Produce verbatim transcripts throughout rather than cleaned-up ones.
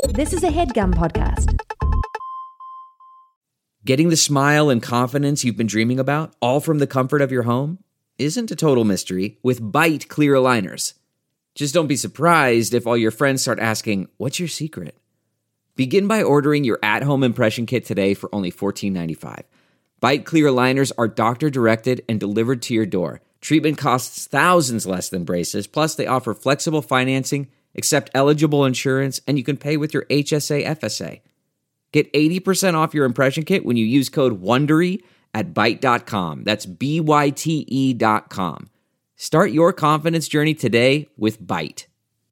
This is a HeadGum podcast. Getting the smile and confidence you've been dreaming about, all from the comfort of your home, isn't a total mystery with Byte clear aligners. Just don't be surprised if all your friends start asking, "What's your secret?" Begin by ordering your at-home impression kit today for only fourteen ninety-five. Byte clear aligners are doctor-directed and delivered to your door. Treatment costs thousands less than braces, plus they offer flexible financing, accept eligible insurance, and you can pay with your H S A F S A. Get eighty percent off your impression kit when you use code WONDERY at byte dot com. That's B Y T E dot com. Start your confidence journey today with Byte.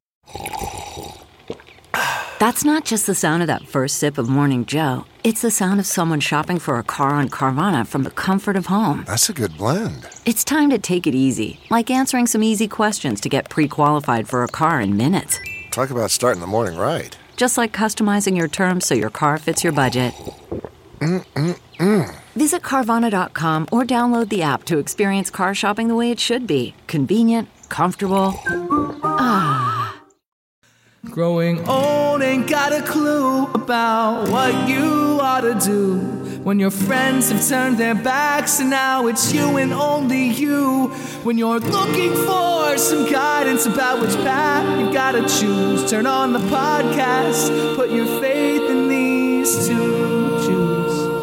That's not just the sound of that first sip of Morning Joe. It's the sound of someone shopping for a car on Carvana from the comfort of home. That's a good blend. It's time to take it easy, like answering some easy questions to get pre-qualified for a car in minutes. Talk about starting the morning right. Just like customizing your terms so your car fits your budget. Mm-mm-mm. Visit Carvana dot com or download the app to experience car shopping the way it should be. Convenient, comfortable. Ah. Growing old ain't got a clue about what you ought to do when your friends have turned their backs and now it's you and only you. When you're looking for some guidance about which path you gotta choose, turn on the podcast, put your faith in these two. Choose.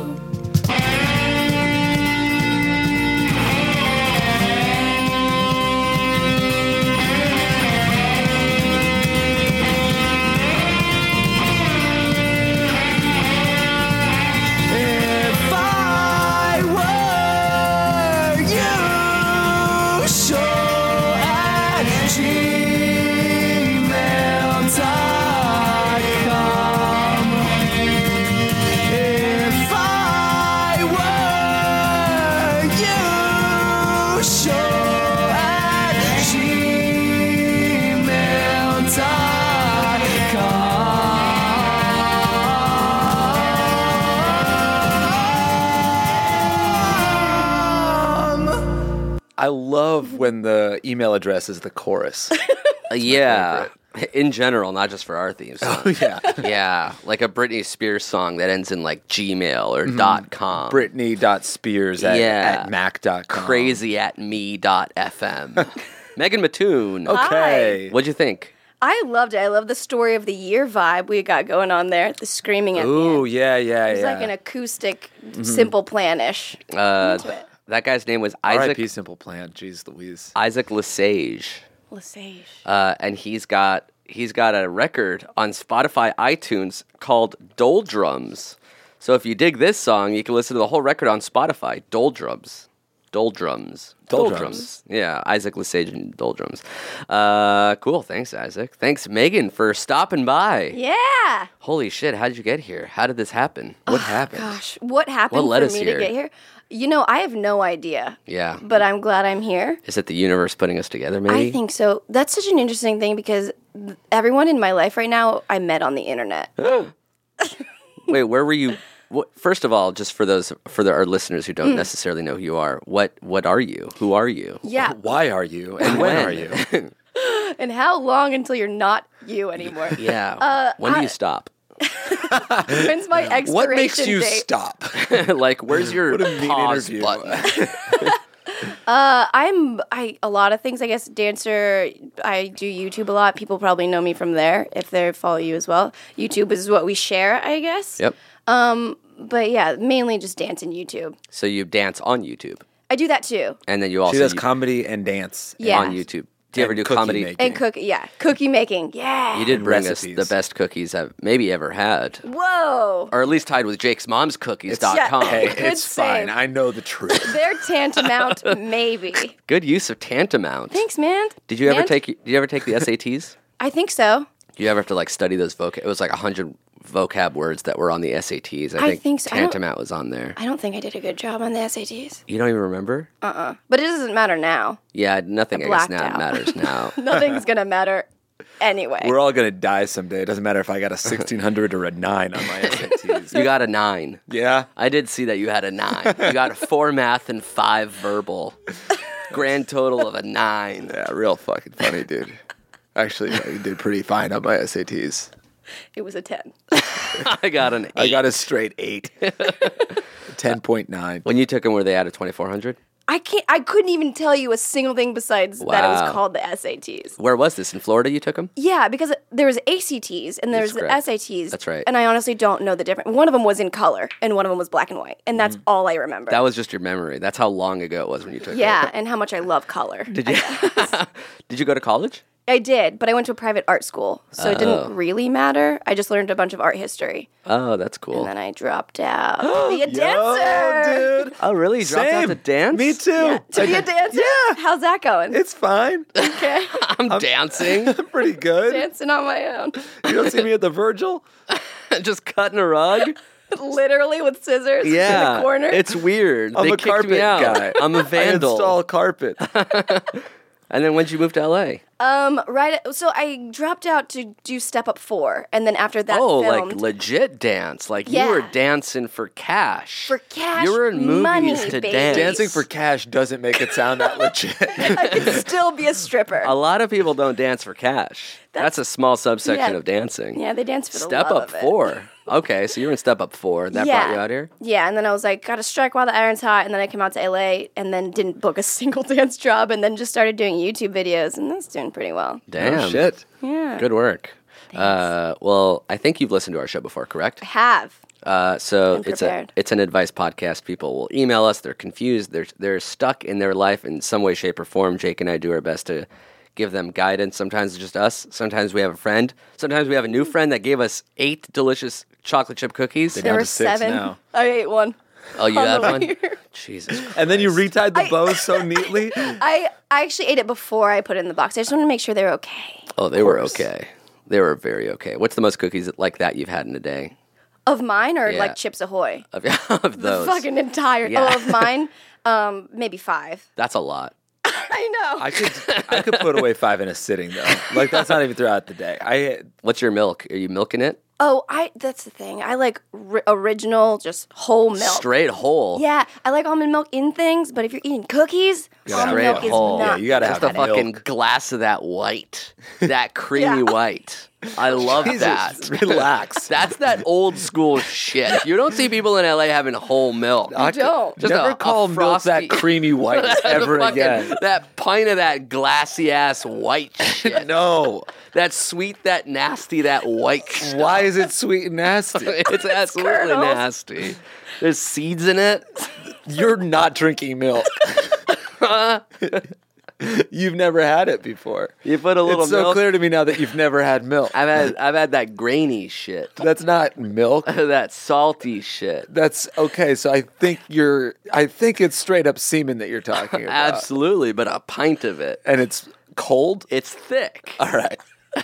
I love when the email address is the chorus. Uh, yeah, in general, not just for our theme song. Oh, yeah. Yeah, like a Britney Spears song that ends in like Gmail or Mhm. dot .com. Britney.spears at, yeah. at mac dot com. Crazy at me dot f m. Megan Mattoon. Okay. What'd you think? I loved it. I love the story of the year vibe we got going on there. The screaming at Ooh, the end. yeah, yeah, It was yeah. like an acoustic, Mhm. simple plan-ish. Uh, into it. that guy's name was R I Isaac P Simple Plan. Jeez Louise. Isaac Lesage. Lesage. Uh, and he's got he's got a record on Spotify iTunes called Doldrums. So if you dig this song, you can listen to the whole record on Spotify. Doldrums. Doldrums. Doldrums. Yeah, Isaac Lesage and Doldrums. Uh, cool. Thanks, Isaac. Thanks, Megan, for stopping by. Yeah. Holy shit, how did you get here? How did this happen? What happened? Gosh, what happened What led for us me here? to get here? You know, I have no idea, Yeah. but I'm glad I'm here. Is it the universe putting us together, maybe? I think so. That's such an interesting thing because th- everyone in my life right now I met on the internet. Wait, where were you? What, first of all, just for those for the, our listeners who don't Mm. necessarily know who you are, what what are you? Who are you? Yeah. Why are you? And when, are you? And how long until you're not you anymore? Yeah. Uh, when do I- you stop? When's my expiration What makes you date? stop? Like, where's your What a mean pause interview. button? Uh, I'm I a lot of things. I guess dancer. I do YouTube a lot. People probably know me from there if they follow you as well. YouTube is what we share, I guess. Yep. Um, but yeah, mainly just dance and YouTube. So you dance on YouTube, I do that too. and then you also She does you- comedy and dance. Yeah. on YouTube. Do you ever And do cookie comedy? making. And cook, yeah, cookie making, yeah. You did bring Recipes. us the best cookies I've maybe ever had, Whoa, or at least tied with Jake's mom's cookies dot com. Yeah. Hey, Good it's save. fine. I know the truth. they're tantamount, maybe. Good use of tantamount. Thanks, man. Did you ever Man? take? Did you ever take the S A Ts? I think so. Do you ever have to like study those vocab? It was like a hundred vocab words that were on the S A Ts. I I think, think so. I don't- tantamount was on there. I don't think I did a good job on the S A Ts. You don't even remember? Uh-uh. But it doesn't matter now. Yeah, nothing I I guess blacked now out. matters now. Nothing's gonna matter anyway. We're all gonna die someday. It doesn't matter if I got a sixteen hundred or a nine on my S A Ts. You got a nine. Yeah. I did see that you had a nine. You got a four math and five verbal. Grand total of a nine. Yeah, real fucking funny, dude. Actually, I did pretty fine on my S A Ts. It was a ten. I got an eight. I got a straight eight. ten point nine. When you took them, were they out of twenty-four hundred? I can't. I couldn't even tell you a single thing besides that it Wow. was called the S A Ts. Where was this? In Florida you took them? Yeah, because there was A C Ts and there was That's the correct. S A Ts. That's right. And I honestly don't know the difference. One of them was in color and one of them was black and white, and that's all I remember. That was just your memory. That's how long ago it was when you took yeah, it. and how much I love color. Did you? Did you go to college? I did, but I went to a private art school, so it Oh. didn't really matter. I just learned a bunch of art history, Oh, that's cool. and then I dropped out to be a dancer. Yo, dude. Oh, really? You dropped out Same. to dance? Me too. Yeah, to be a dancer. Yeah. How's that going? It's fine. okay. I'm dancing. Pretty good. Dancing on my own, You don't see me at the Virgil? Just cutting a rug. literally with scissors Yeah. in the corner. It's weird. I'm they a kicked carpet me out. guy. I'm a I vandal. install carpet. And then when did you move to L A? um right. So I dropped out to do Step Up Four, and then after that, Oh, filmed. like legit dance. Like Yeah. you were dancing for cash. For cash, You were in movies money, to baby. dance. Dancing for cash doesn't make it sound that legit. I could still be a stripper. A lot of people don't dance for cash. That's, a small subsection yeah. of dancing. Yeah, they dance for the Step love Up of it. Four. Okay, so you were in Step Up Four. That yeah. brought you out here? Yeah, and then I was like, gotta strike while the iron's hot, and then I came out to L A and then didn't book a single dance job, and then just started doing YouTube videos, and that's doing pretty well. Damn. Oh, shit. Yeah. Good work. Uh, well, I think you've listened to our show before, correct? I have. Uh, so I'm it's a prepared. it's an advice podcast. People will email us. They're confused. They're they're stuck in their life in some way, shape, or form. Jake and I do our best to give them guidance. Sometimes it's just us. Sometimes we have a friend. Sometimes we have a new friend that gave us eight delicious chocolate chip cookies. There down were to six seven. now. I ate one. Oh, you on have the one? way here. Jesus Christ. And then you retied the bows so neatly. I, I actually ate it before I put it in the box. I just wanted to make sure they were okay. Oh, they were okay. They were very okay. What's the most cookies like that you've had in a day? Of mine or Yeah. like Chips Ahoy? Of, of those. The fucking entire. Yeah. Oh, of mine? Um, maybe five. That's a lot. I know. I could I could put away five in a sitting though. Like that's not even throughout the day. I What's your milk? Are you milking it? oh, I. That's the thing. I like ri- original, just whole milk. Straight whole. Yeah, I like almond milk in things, but if you're eating cookies, gotta almond have milk it is whole. not. Yeah, you gotta Just have a fucking milk. glass of that white, that creamy Yeah. white. I love Jesus, that. relax. That's that old school shit. You don't see people in L A having whole milk. You don't. Just Never a- a call milk frosty- that creamy white ever Fucking- again. That pint of that glassy ass white shit. No. That sweet, that nasty, that white shit. Why is it sweet and nasty? It's absolutely kernels. nasty. There's seeds in it. You're not drinking milk. You've never had it before. You put a little It's so milk. clear to me now that you've never had milk. I've had I've had that grainy shit. That's not milk. That salty shit. That's okay. So I think you're. I think it's straight up semen that you're talking about. Absolutely, but a pint of it. And it's cold. It's thick. All right.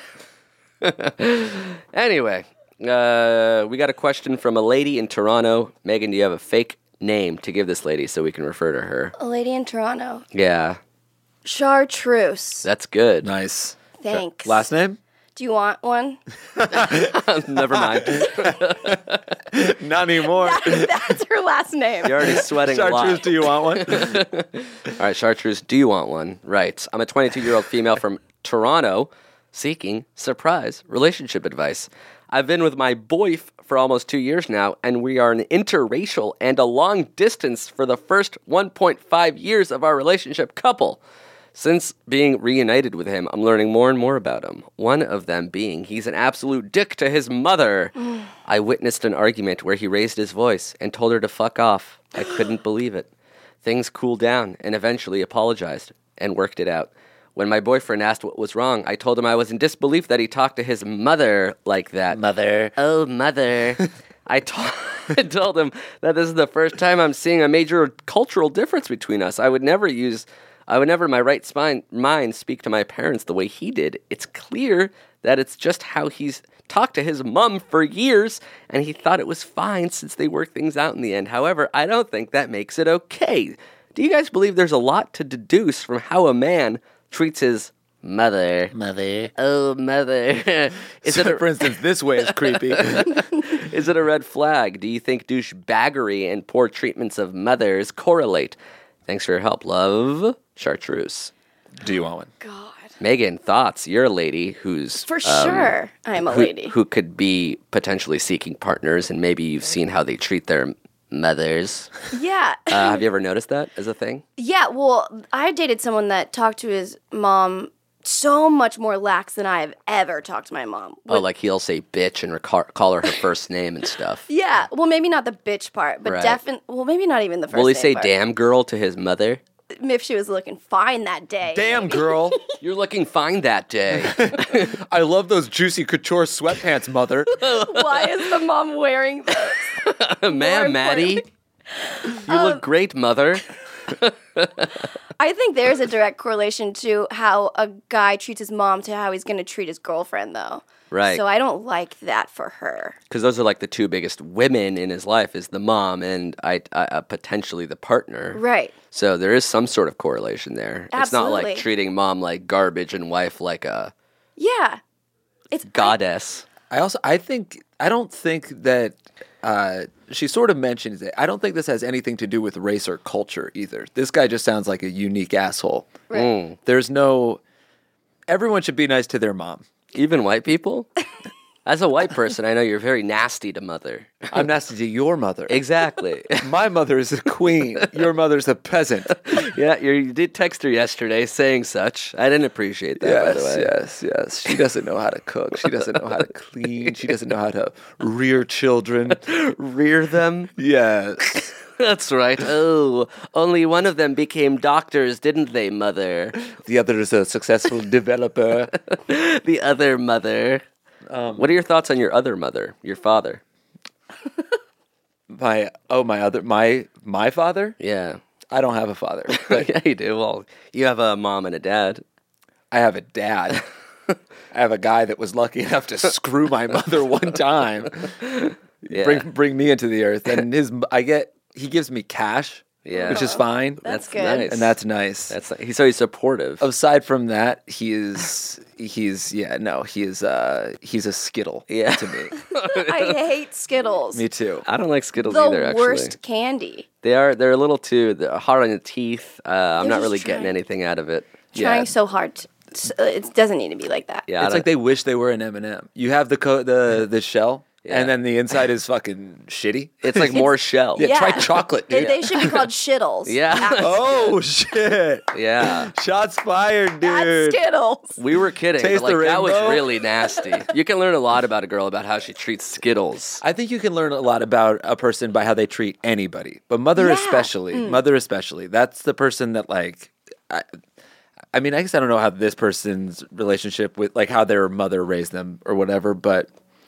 Anyway, uh, we got a question from a lady in Toronto. Megan, do you have a fake name to give this lady so we can refer to her? A lady in Toronto. Yeah, Chartreuse. that's good. Nice. Thanks. Last name? Do you want one? Never mind. Not anymore. That's her last name. You're already sweating a Chartreuse, lot. do you want one? All right, Chartreuse, do you want one? Right. I'm a twenty-two-year-old female from Toronto seeking surprise relationship advice. I've been with my boyf for almost two years now, and we are an interracial and a long distance for the first one point five years of our relationship couple. Since being reunited with him, I'm learning more and more about him. One of them being he's an absolute dick to his mother. I witnessed an argument where he raised his voice and told her to fuck off. I couldn't believe it. Things cooled down and eventually apologized and worked it out. When my boyfriend asked what was wrong, I told him I was in disbelief that he talked to his mother like that. Mother. Oh, mother. I, to- I told him that this is the first time I'm seeing a major cultural difference between us. I would never use, I would never in my right spine, mind speak to my parents the way he did. It's clear that it's just how he's talked to his mom for years, and he thought it was fine since they worked things out in the end. However, I don't think that makes it okay. Do you guys believe there's a lot to deduce from how a man treats his mother? Mother. Oh, mother. Is So, it a, for instance, this way is creepy. is it a red flag? Do you think douchebaggery and poor treatments of mothers correlate? Thanks for your help, love. Chartreuse. Do you want one? God. Megan, thoughts? You're a lady who's For um, sure, I'm a who, lady. who could be potentially seeking partners, and maybe you've seen how they treat their mothers. Yeah. Uh, have you ever noticed that as a thing? Yeah, well, I dated someone that talked to his mom so much more lax than I have ever talked to my mom. Oh, like he'll say bitch and reca- call her her first name and stuff. Yeah, well, maybe not the bitch part, but Right. definitely, well, maybe not even the first Will he name say part. damn girl to his mother? If she was looking fine that day. Damn, girl. You're looking fine that day. I love those juicy couture sweatpants, mother. Why is the mom wearing this? Ma'am, Maddie. You look great, mother. I think there's a direct correlation to how a guy treats his mom to how he's going to treat his girlfriend, though. Right. So I don't like that for her. Because those are like the two biggest women in his life is the mom and I, I uh, potentially the partner. Right. So there is some sort of correlation there. It's not Absolutely. like treating mom like garbage and wife like a Yeah. It's goddess. I also, I think, I don't think that uh, she sort of mentions it. I don't think this has anything to do with race or culture either. This guy just sounds like a unique asshole. Right. Mm. There's no, everyone should be nice to their mom. Even white people? As a white person, I know you're very nasty to mother. I'm nasty to your mother. Exactly. My mother is a queen. Your mother's a peasant. Yeah, you're, you did text her yesterday saying such. I didn't appreciate that, by the Yes, way. yes, yes. She doesn't know how to cook. She doesn't know how to clean. She doesn't know how to rear children. Rear them? Yes. That's right. Oh, only one of them became doctors, didn't they, mother? The other is a successful developer. The other mother. Um, what are your thoughts on your other mother, your father? My oh my other my my father? Yeah. I don't have a father. But Yeah, you do. Well, you have a mom and a dad. I have a dad. I have a guy that was lucky enough to screw my mother one time. Yeah. Bring bring me into the earth. And his I get he gives me cash. Yeah. Which is fine. That's good. nice. And that's nice. That's he's so he's supportive. Aside from that, he is he's yeah, no, he is uh he's a skittle Yeah. to me. I hate Skittles. Me too. I don't like Skittles the either. Actually, worst candy. they are they're a little too they're hard on the teeth. Uh, I'm They're not just really getting trying- anything out of it. Trying Yeah. so hard. To, s- uh, it doesn't need to be like that. Yeah, I It's don't- like they wish they were an M and M. You have the co- the the shell, Yeah. and then the inside is fucking shitty. it's like more shell. Yeah, try chocolate, They- dude. They should be called Shittles. Yeah. Not Oh shit! Yeah. Shots fired, not dude. Skittles. We were kidding, Taste but like the that was rainbow. really nasty. You can learn a lot about a girl about how she treats Skittles. I think you can learn a lot about a person by how they treat anybody, but mother Yeah. especially. Mother especially. That's the person that like. I, I mean, I guess I don't know how this person's relationship with like how their mother raised them or whatever, but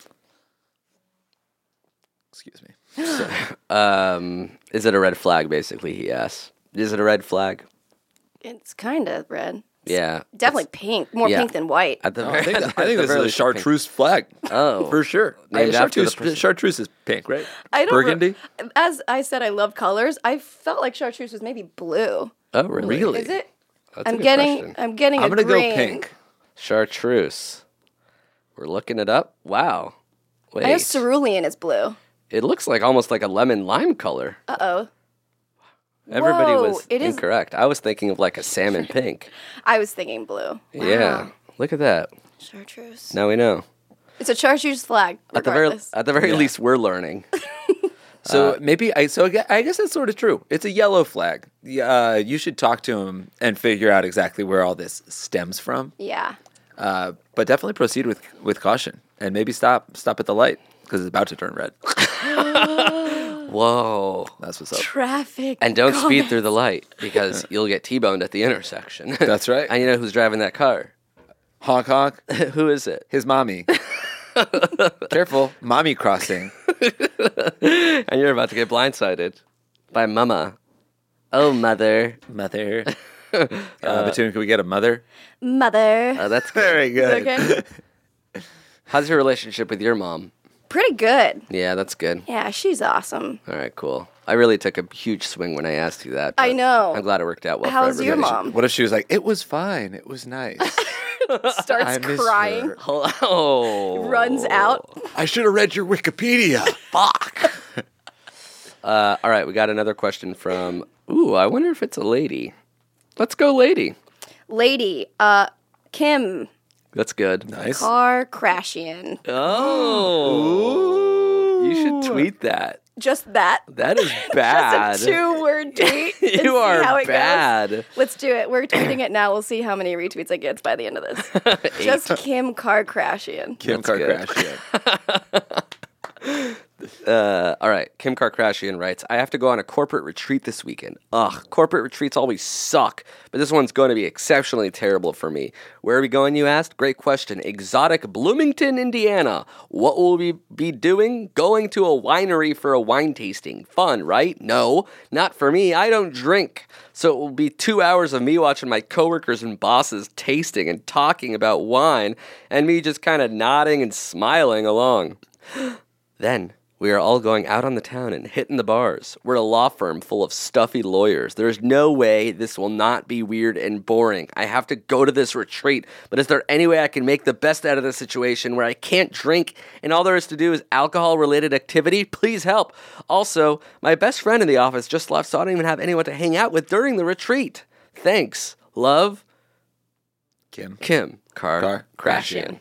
excuse me. Um, is it a red flag? Basically, he asks. Is it a red flag? It's kind of red. Yeah, Definitely pink. More yeah. pink than white. At the I very, think, at I the think this very is a least pink. chartreuse flag. Oh. for sure. Named Uh, after the chartreuse, person. chartreuse is pink, right? I don't re- Burgundy. As I said, I love colors. I felt like chartreuse was maybe blue. Oh, really? Really? Is it? That's a I'm good getting. question. I'm getting. I'm a gonna green. go pink. Chartreuse. We're looking it up. Wow. Wait. I know cerulean is blue. It looks like almost like a lemon lime color. Uh oh. Everybody Whoa, was it is- incorrect. I was thinking of like a salmon pink. I was thinking blue. Yeah. Look at that. Chartreuse. Now we know. It's a chartreuse flag. At the very Regardless. at the very least, we're learning. So maybe I. So I gue- I guess that's sort of true. It's a yellow flag. Uh, you should talk to him and figure out exactly where all this stems from. Yeah. Uh, but definitely proceed with with caution and maybe stop stop at the light because it's about to turn red. Whoa. That's what's up. Traffic. And don't speed comments. through the light because you'll get T-boned at the intersection. That's right. And you know who's driving that car? Honk honk. Who is it? His mommy. Careful, mommy crossing. And you're about to get blindsided by mama. Oh, mother. Mother. Uh, Batoon, can we get a mother? Mother. Oh, that's good. Very good. Okay. How's your relationship with your mom? Pretty good. Yeah, that's good. Yeah, she's awesome. All right, cool. I really took a huge swing when I asked you that. I but know. I'm glad it worked out well How's for your everybody. mom? What if she was like, it was fine, it was nice. Starts I miss crying. her. Oh. Runs out. I should have read your Wikipedia. Fuck. Uh, all right, we got another question from. Ooh, I wonder if it's a lady. Let's go, lady. Lady, uh, Kim That's good. Nice. Kardashian. Oh. You should tweet that. Just that. That is bad. Just a two-word tweet. and see You are how it bad. Goes. Let's do it. We're tweeting it now. We'll see how many retweets it gets by the end of this. Just Kim Kardashian. Kim That's good. Kardashian. Uh, all right. Kim Kardashian writes, I have to go on a corporate retreat this weekend. Ugh, corporate retreats always suck, but this one's going to be exceptionally terrible for me. Where are we going, you asked? Great question. Exotic Bloomington, Indiana. What will we be doing? Going to a winery for a wine tasting. Fun, right? No, not for me. I don't drink. So it will be two hours of me watching my coworkers and bosses tasting and talking about wine, and me just kind of nodding and smiling along. Then we are all going out on the town and hitting the bars. We're a law firm full of stuffy lawyers. There's no way this will not be weird and boring. I have to go to this retreat, but is there any way I can make the best out of this situation where I can't drink and all there is to do is alcohol-related activity? Please help. Also, my best friend in the office just left, so I don't even have anyone to hang out with during the retreat. Thanks. Love, Kim. Kim Kardashian. Kardashian.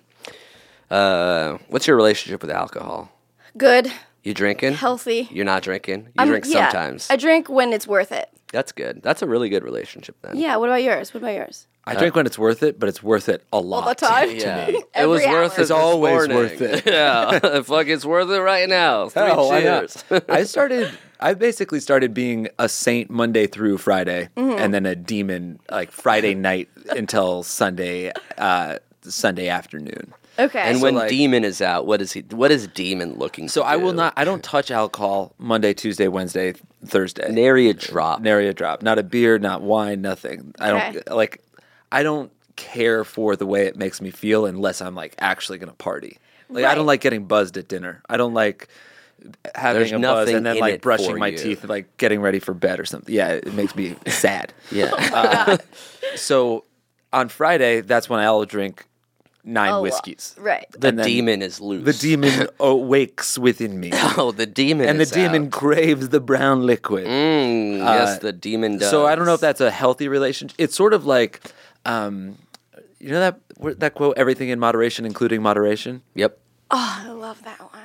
Uh, what's your relationship with alcohol? Good. You drinking? Healthy. You're not drinking? You Um, drink yeah, sometimes. I drink when it's worth it. That's good. That's a really good relationship then. Yeah, what about yours? What about yours? I drink when it's worth it, but it's worth it a lot. All the time? To Yeah. me. It Every was hour. worth it. It's this always morning. worth it. Yeah. Fuck, it's worth it right now. Three Hell, why cheers. not? I started. I basically started being a saint Monday through Friday, and then a demon like Friday night until Sunday, uh, Sunday afternoon. Okay. And So, when like- Demon is out, what is he? What is Demon looking? So to I will do? not. I don't touch alcohol Monday, Tuesday, Wednesday, Thursday. Nary a drop. Nary a drop. Not a beer, not wine, nothing. I Okay. don't like. I don't care for the way it makes me feel unless I'm like actually gonna party. Like I Right. don't like getting buzzed at dinner. I don't like having There's a buzz nothing and then in like it brushing for my you. teeth, like getting ready for bed or something. Yeah, it makes me sad. Yeah. Uh, so on Friday, that's when I'll drink nine A lot. whiskeys. Right. the and then demon is loose. The demon awakes within me. Oh, the demon. And the is demon out. craves the brown liquid. Mm, yes, Uh, the demon does. So I don't know if that's a healthy relationship. It's sort of like, um, you know that where- that quote, "Everything in moderation, including moderation." Yep. Oh, I love that one.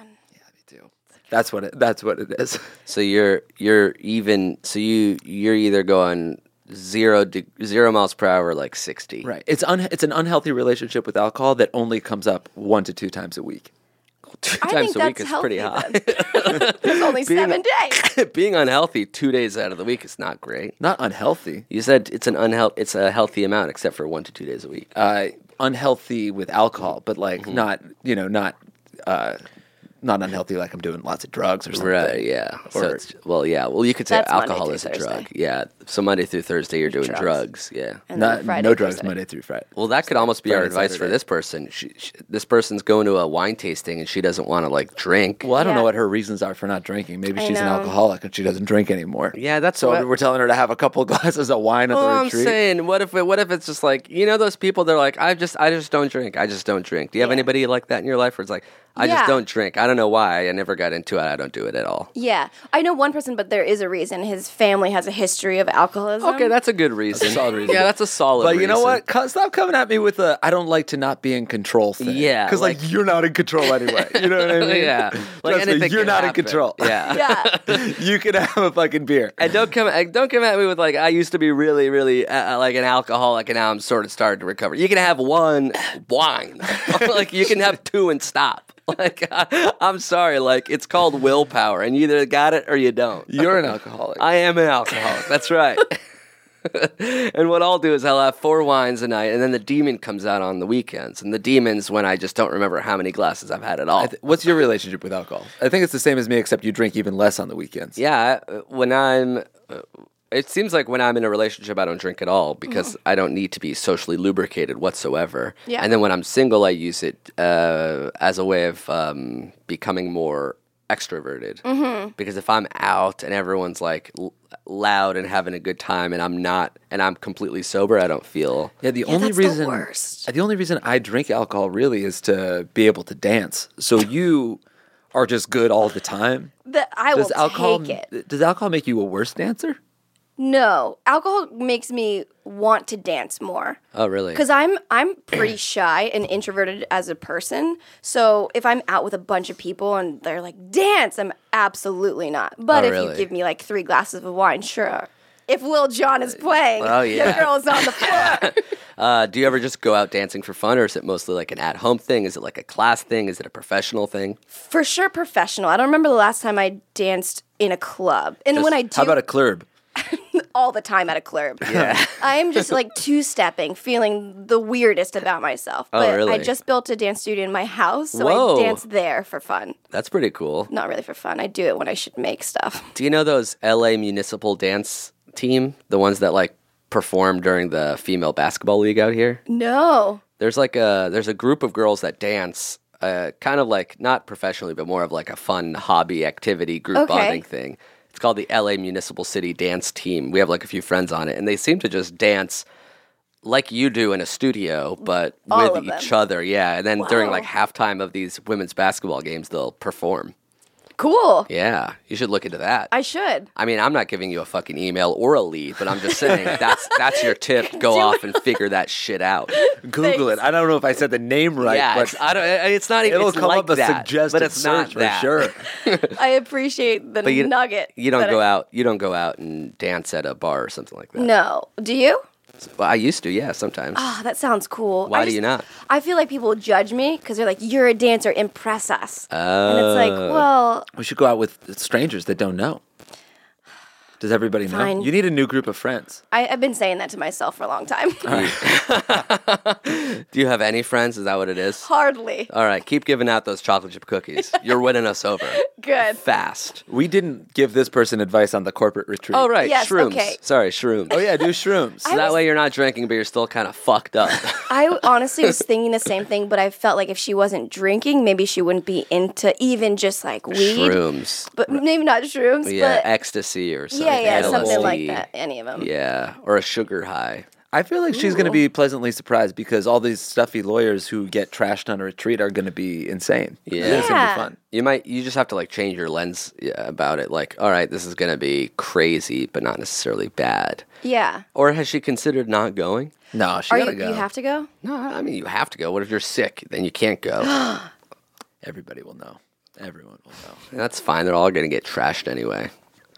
That's what it. That's what it is. So you're you're even. So you you're either going zero de- zero miles per hour, like sixty. Right. It's un. It's an unhealthy relationship with alcohol that only comes up one to two times a week. Two I times think a week that's is pretty high. healthy, There's only seven days. Being unhealthy two days out of the week is not great. Not unhealthy. You said it's an unhealth. It's a healthy amount, except for one to two days a week. Uh, unhealthy with alcohol, but like Mm-hmm. not. You know, not. Uh, not unhealthy like I'm doing lots of drugs or something. Right, yeah. So Or- it's, well, yeah. Well, you could say That's Monday alcohol through is a Thursday. drug. Yeah. So Monday through Thursday, you're doing Drugs. drugs. Yeah. And then Not Friday, no drugs Thursday. Monday through Friday. Well, that could almost be our Friday, advice for Saturday. this person. She, she, this person's going to a wine tasting and she doesn't want to like drink. Well, I don't Yeah. know what her reasons are for not drinking. Maybe I she's an know. alcoholic and she doesn't drink anymore. Yeah, that's So what- we're telling her to have a couple of glasses of wine at Well, the I'm retreat. saying, what if it, what if it's just like, you know, those people? They're like, I just I just don't drink. I just don't drink. Do you have Yeah. anybody like that in your life where it's like, I Yeah. just don't drink. I don't know why. I never got into it. I don't do it at all. Yeah, I know one person, but there is a reason. His family has a history of alcoholism. Okay, that's a good reason. a solid reason. Yeah, that's a solid. But you know reason. what? Co- Stop coming at me with a I don't like to not be in control thing. Yeah, Because, like, like- you're not in control anyway. You know what I mean? Yeah, like Trust me, anything you're can not in happen. control. Yeah. Yeah, You can have a fucking beer. And don't come, and don't come at me with like I used to be really, really uh, like an alcoholic, and now I'm sort of starting to recover. You can have one wine, like you can have two and stop. Like I, I'm sorry, like it's called willpower, and you either got it or you don't. You're an alcoholic. I am an alcoholic. That's right. And what I'll do is I'll have four wines a night, and then the demon comes out on the weekends. And the demon's when I just don't remember how many glasses I've had at all. I th- What's your relationship with alcohol? I think it's the same as me, except you drink even less on the weekends. Yeah, I- when I'm, uh, it seems like when I'm in a relationship, I don't drink at all because I don't need to be socially lubricated whatsoever. Yeah. And then when I'm single, I use it uh, as a way of um, becoming more extroverted. Mm-hmm. Because if I'm out and everyone's like l- loud and having a good time, and I'm not, and I'm completely sober, I don't feel. Yeah, the Yeah, only that's the reason worst. the only reason I drink alcohol really is to be able to dance. So you are just good all the time. that I will Does alcohol take it. does alcohol make you a worse dancer? No, alcohol makes me want to dance more. Oh, really? Because I'm I'm pretty shy and introverted as a person. So if I'm out with a bunch of people and they're like, dance, I'm absolutely not. But Oh, if really? you give me like three glasses of wine, sure. If Lil Jon is playing, Oh, yeah. your girl's on the floor. Uh, do you ever just go out dancing for fun, or is it mostly like an at-home thing? Is it like a class thing? Is it a professional thing? For sure professional. I don't remember the last time I danced in a club. And when I do How about a club? all the time at a club. Yeah. I'm just like two-stepping, feeling the weirdest about myself. Oh, But really? I just built a dance studio in my house, so Whoa. I dance there for fun. That's pretty cool. Not really for fun. I do it when I should make stuff. Do you know those L A Municipal Dance Team? The ones that like perform during the female basketball league out here? No. There's like a there's a group of girls that dance, uh, kind of like not professionally, but more of like a fun hobby activity group Okay. bonding thing. It's called the L A Municipal City Dance Team. We have like a few friends on it, and they seem to just dance like you do in a studio, but All with of them. each other. Yeah, and then during Wow. like halftime of these women's basketball games, they'll perform. Cool. Yeah, you should look into that. I should. I mean, I'm not giving you a fucking email or a lead, but I'm just saying that's that's your tip. Go Do off and figure that shit out. Google Thanks. it. I don't know if I said the name right, yeah, but it's, I don't, it's not even. it'll it's come like up a that, suggested but it's not search for that. sure. I appreciate the But you, nugget. you don't that go I- out. You don't go out and dance at a bar or something like that. No. Do you? Well, I used to, yeah, sometimes. Oh, that sounds cool. Why I do you not? I feel like people judge me because they're like, you're a dancer, impress us. And it's like, Oh. well, We should go out with strangers that don't know. Does everybody know? Fine. You need a new group of friends. I, I've been saying that to myself for a long time. Do you have any friends? Is that what it is? Hardly. All right, keep giving out those chocolate chip cookies. You're winning us over Good. fast. We didn't give this person advice on the corporate retreat. Oh, right, Yes, shrooms. okay. Sorry, shrooms. Oh, yeah, do shrooms. So that way you're not drinking, but you're still kind of fucked up. I honestly was thinking the same thing, but I felt like if she wasn't drinking, maybe she wouldn't be into even just like weed. Shrooms. But maybe not shrooms, Yeah, but ecstasy or something. yeah, yeah, L S D. something like that. Any of them. Yeah, or a sugar high. I feel like she's going to be pleasantly surprised because all these stuffy lawyers who get trashed on a retreat are going to be insane. Yeah. It's going to Yeah. be fun. You might, you just have to like change your lens yeah, about it. Like, all right, this is going to be crazy, but not necessarily bad. Yeah. Or has she considered not going? No, she Are got you, to go. you have to go? No, I mean, you have to go. What if you're sick? Then you can't go. Everybody will know. Everyone will know. That's fine. They're all going to get trashed anyway.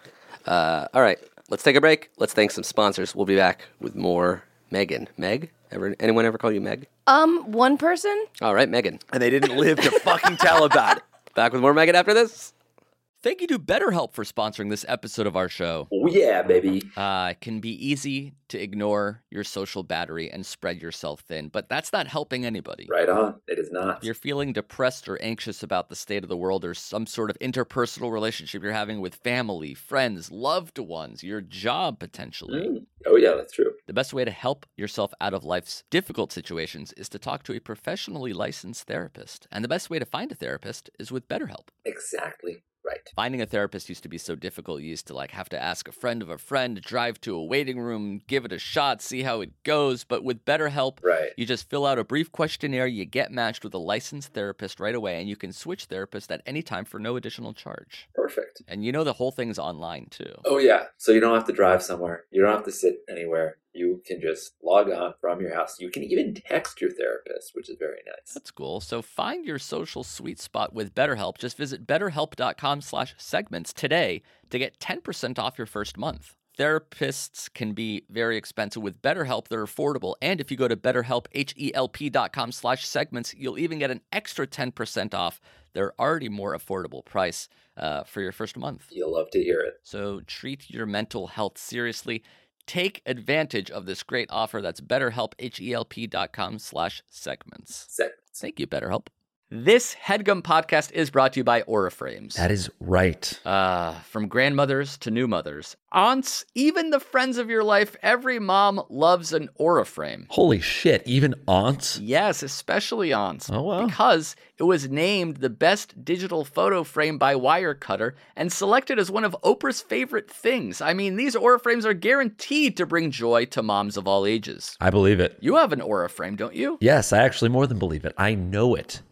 Uh, all right, let's take a break. Let's thank some sponsors. We'll be back with more Megan. Meg? Ever, anyone ever call you Meg? Um, one person? All right, Megan. And they didn't live to fucking tell about it. Back with more Megan after this. Thank you to BetterHelp for sponsoring this episode of our show. Oh, yeah, baby. Uh, it can be easy to ignore your social battery and spread yourself thin, but that's not helping anybody. Right on. It is not. If you're feeling depressed or anxious about the state of the world or some sort of interpersonal relationship you're having with family, friends, loved ones, your job potentially, Mm. Oh, yeah, that's true. the best way to help yourself out of life's difficult situations is to talk to a professionally licensed therapist. And the best way to find a therapist is with BetterHelp. Exactly right. Finding a therapist used to be so difficult. You used to like have to ask a friend of a friend, drive to a waiting room, give it a shot, see how it goes. But with BetterHelp, Right. you just fill out a brief questionnaire, you get matched with a licensed therapist right away, and you can switch therapists at any time for no additional charge. Perfect. And you know the whole thing's online too. Oh, yeah. So you don't have to drive somewhere. You don't have to sit anywhere. You can just log on from your house. You can even text your therapist, which is very nice. That's cool. So find your social sweet spot with BetterHelp. Just visit betterhelp.com slash segments today to get ten percent off your first month. Therapists can be very expensive. With BetterHelp, they're affordable. And if you go to betterhelp, H-E-L-P dot com slash segments, you'll even get an extra ten percent off their already more affordable price uh, for your first month. You'll love to hear it. So treat your mental health seriously. Take advantage of this great offer. That's betterhelp, H-E-L-P dot com slash segments. Segments. Thank you, BetterHelp. This HeadGum podcast is brought to you by Auraframes. That is right. Uh, from grandmothers to new mothers, aunts, even the friends of your life, every mom loves an Auraframe. Holy shit, even aunts? Yes, especially aunts. Oh, wow. Because it was named the best digital photo frame by Wirecutter and selected as one of Oprah's favorite things. I mean, these Auraframes are guaranteed to bring joy to moms of all ages. I believe it. You have an Auraframe, don't you? Yes, I actually more than believe it. I know it.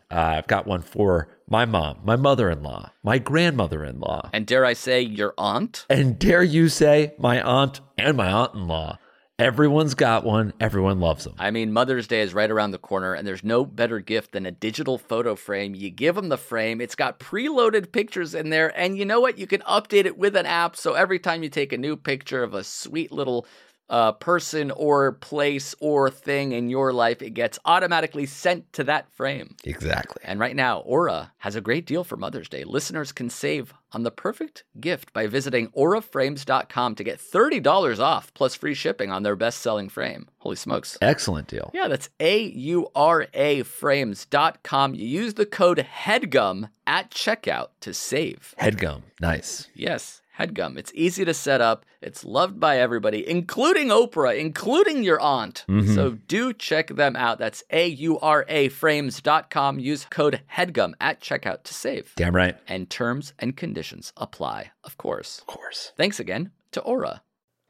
Uh, I've got one for my mom, my mother-in-law, my grandmother-in-law, And dare I say, your aunt? and dare you say my aunt and my aunt-in-law. Everyone's got one. Everyone loves them. I mean, Mother's Day is right around the corner, and there's no better gift than a digital photo frame. You give them the frame, it's got preloaded pictures in there, and you know what? You can update it with an app, so every time you take a new picture of a sweet little uh, person or place or thing in your life, it gets automatically sent to that frame. Exactly. And right now, Aura has a great deal for Mother's Day. Listeners can save on the perfect gift by visiting aura frames dot com to get thirty dollars off plus free shipping on their best-selling frame. Holy smokes. Excellent deal. Yeah, that's A U R A frames dot com. You use the code HEADGUM at checkout to save. Headgum. Nice. Yes, HEADGUM. It's easy to set up. It's loved by everybody, including Oprah, including your aunt. Mhm. So do check them out. That's A U R A frames dot com. Use code HEADGUM at checkout to save. Damn right. And terms and conditions apply, of course. Of course. Thanks again to Aura.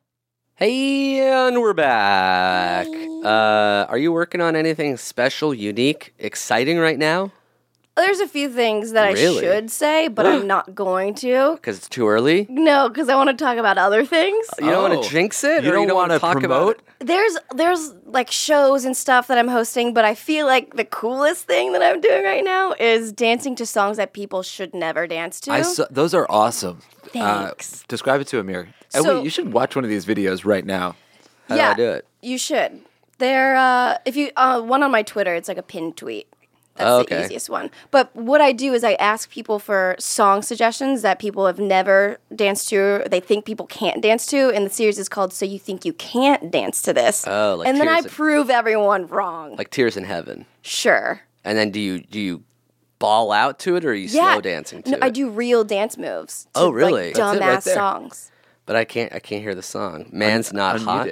Hey, and we're back. Uh, are you working on anything special, unique, exciting right now? There's a few things that Really? I should say, but I'm not going to. Because it's too early? No, because I want to talk about other things. You don't Oh. want to jinx it? You or don't you don't want wanna to talk promote? about it? There's there's like shows and stuff that I'm hosting, but I feel like the coolest thing that I'm doing right now is dancing to songs that people should never dance to. I saw, those are awesome. Thanks. Uh, describe it to Amir. And So- wait, you should watch one of these videos right now. How yeah, do I do it? You should. They're uh, if you uh, one on my Twitter, it's like a pinned tweet. That's Oh, the okay. easiest one. But what I do is I ask people for song suggestions that people have never danced to, or they think people can't dance to, and the series is called "So You Think You Can't Dance to This." Oh, like and then I Tears in- prove everyone wrong. Like Tears in Heaven. Sure. And then do you do you ball out to it or are you Yeah. slow dancing to No, it? I do real dance moves. To, Oh, really? Like, That's it dumbass right there. songs. But I can't I can't hear the song. Man's not Unmute hot.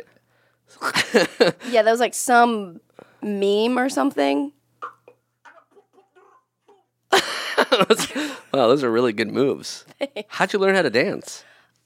it. Yeah, that was like some meme or something. Wow, those are really good moves. How'd you learn how to dance?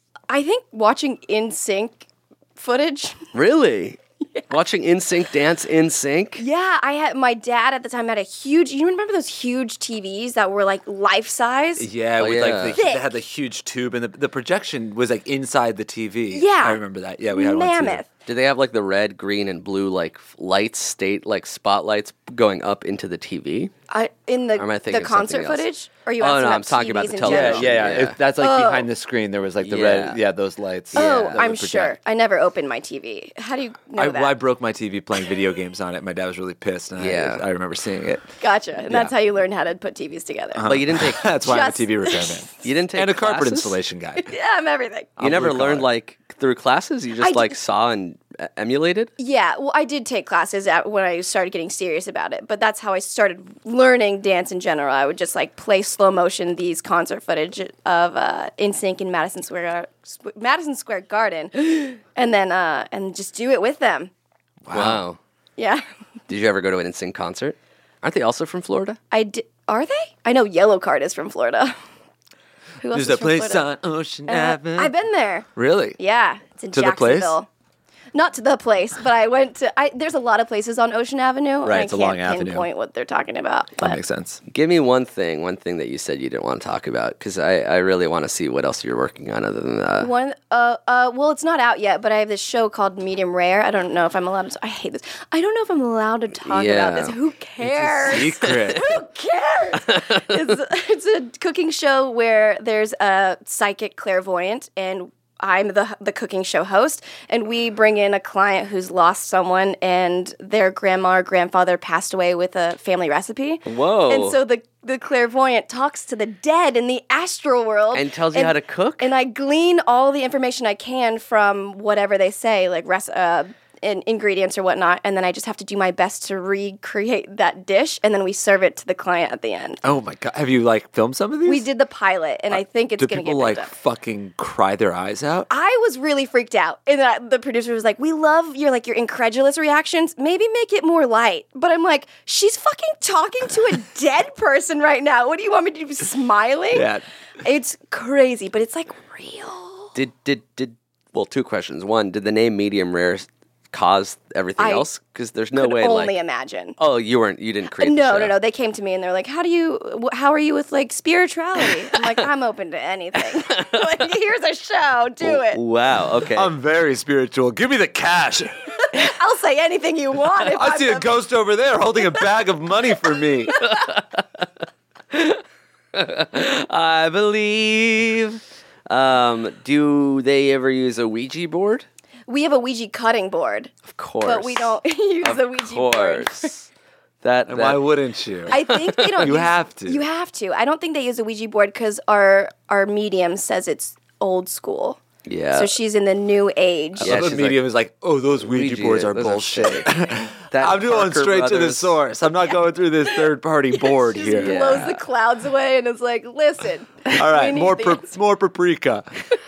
I think watching In Sync footage. Really? Watching In Sync dance in sync? Yeah, I had my dad at the time had a huge. You remember those huge T Vs that were like life size? Yeah, Oh, with yeah. like the, Thick. they had the huge tube, and the, the projection was like inside the T V. Yeah. I remember that. Yeah, we had one Mammoth. too. Did they have like the red, green, and blue like f- lights, state like spotlights going up into the T V? I, in the Or am I the thinking of concert something else? footage? Or are you Oh, asking no, about I'm talking about T Vs the in television. general? Yeah, yeah, Yeah. It, that's like Oh. behind the screen. There was like the Yeah. red, yeah, those lights. Oh, that would I'm project. sure. I never opened my T V. How do you know I, that? well, I broke my T V playing video games on it. My dad was really pissed, and Yeah. I, I remember seeing it. Gotcha. And that's Yeah. how you learn how to put T Vs together. But you didn't take That's why I'm a Just- T V repairman you didn't take and a carpet classes? installation guy. Yeah, I'm everything. You never blue learned collar. like through classes? You just I like did- saw and uh, emulated? Yeah, well, I did take classes at, when I started getting serious about it, but that's how I started learning dance in general. I would just like play slow motion these concert footage of uh, In Sync in Madison Square Squ- Madison Square Garden, and then uh, and just do it with them. Wow. Yeah, Did you ever go to an N Sync concert? Aren't they also from Florida? I di- are they? I know Yellow Card is from Florida. Who else There's is a from place Florida? on Ocean Uh, Avenue. I've been there. Really? Yeah, it's in To the place? Jacksonville. Not to the place, but I went to. I, there's a lot of places on Ocean Avenue. Right, and it's I a can't long avenue. pinpoint what they're talking about. That But makes sense. Give me one thing, one thing that you said you didn't want to talk about, because I, I really want to see what else you're working on other than that. one, uh, uh, well, it's not out yet, but I have this show called Medium Rare. I don't know if I'm allowed to. I hate this. I don't know if I'm allowed to talk Yeah. about this. Who cares? Secret. Who cares? it's, it's a cooking show where there's a psychic clairvoyant, and I'm the the cooking show host, and we bring in a client who's lost someone, and their grandma or grandfather passed away with a family recipe. Whoa. And so the the clairvoyant talks to the dead in the astral world And tells you how to cook? And I glean all the information I can from whatever they say, like res- uh, in ingredients or whatnot, and then I just have to do my best to recreate that dish, and then we serve it to the client at the end. Oh my god! Have you like filmed some of these? We did the pilot, and I think it's Do going to people get like picked up. fucking cry their eyes out? I was really freaked out, and that the producer was like, "We love your like your incredulous reactions. Maybe make it more light." But I'm like, "She's fucking talking to a dead person right now. What do you want me to do? Smiling?" Yeah. It's crazy, but it's like real. Did, did, did, well, two questions. One, did the name Medium Rare caused everything I else? Because there's no Could way. only like, imagine. oh, you weren't. You didn't create. the No, show. no, no. They came to me and they're like, "How do you? Wh- how are you with like spirituality?" I'm like, "I'm open to anything. Like, here's a show. Do it. Wow. Okay. I'm very spiritual. Give me the cash. I'll say anything you want." If I I'm see a the- ghost over there holding a bag of money for me. I believe. Um, do they ever use a Ouija board? We have a Ouija cutting board, Of course. but we don't use Of the Ouija board. course. that. And that why wouldn't you? I think they don't. You use- have to. You have to. I don't think they use a Ouija board because our our medium says it's old school. yeah. So she's in the new age. Yeah, the she's medium is like, oh, those Ouija, Ouija, boards are those are bullshit. fake. That I'm going Parker straight to the Brothers- source. I'm not going through this third party board Just here. Yeah. blows the clouds away and is like, "Listen, All right, we need more the pa- answer." more paprika.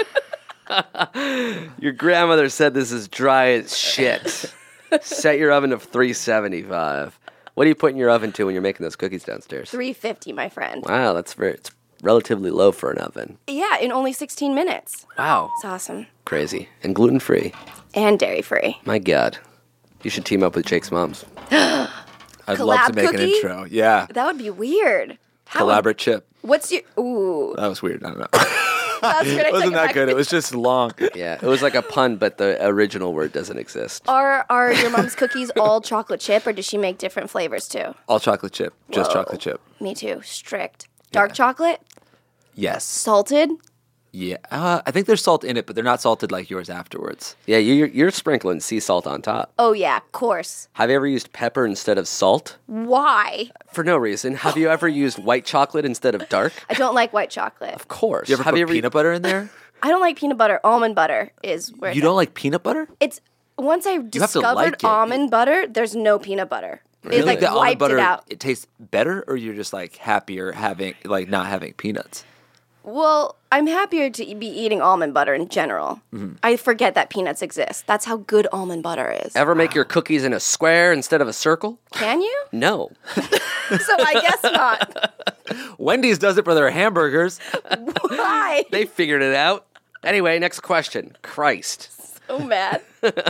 Your grandmother said this is dry as shit. Set your oven to three seventy-five. What do you put in your oven to when you're making those cookies downstairs? three fifty, my friend. Wow, that's very. It's relatively low for an oven. Yeah, in only sixteen minutes. Wow. It's awesome. Crazy. And gluten free. And dairy free. My God. You should team up with Jake's moms. I'd love to Collab make an cookie? intro. Yeah. That would be weird. How Collaborate chip. What's your ooh? That was weird. I don't know. That's good. I It take wasn't that back. good. It was just long. Yeah, it was like a pun, but the original word doesn't exist. Are are your mom's cookies all chocolate chip, or does she make different flavors too? All chocolate chip. Just Whoa. chocolate chip. Me too. Strict. Dark chocolate, Yes. salted. Yeah. Uh, I think there's salt in it, but they're not salted like yours afterwards. Yeah, you're, you're sprinkling sea salt on top. Oh yeah, of course. Have you ever used pepper instead of salt? Why? For no reason. Have you ever used white chocolate instead of dark? I don't like white chocolate. Of course. You ever Have put you ever peanut butter in there? I don't like peanut butter. Almond butter is where You don't like peanut butter? it's. Once I have to discovered like it. almond butter, there's no peanut butter. It like the almond wiped butter, it out. it tastes better, or you're just like happier having like not having peanuts? Well, I'm happier to be eating almond butter in general. Mm-hmm. I forget that peanuts exist. That's how good almond butter is. Ever make your cookies in a square instead of a circle? Can you? No. So I guess not. Wendy's does it for their hamburgers. Why? They figured it out. Anyway, next question. Christ. So mad.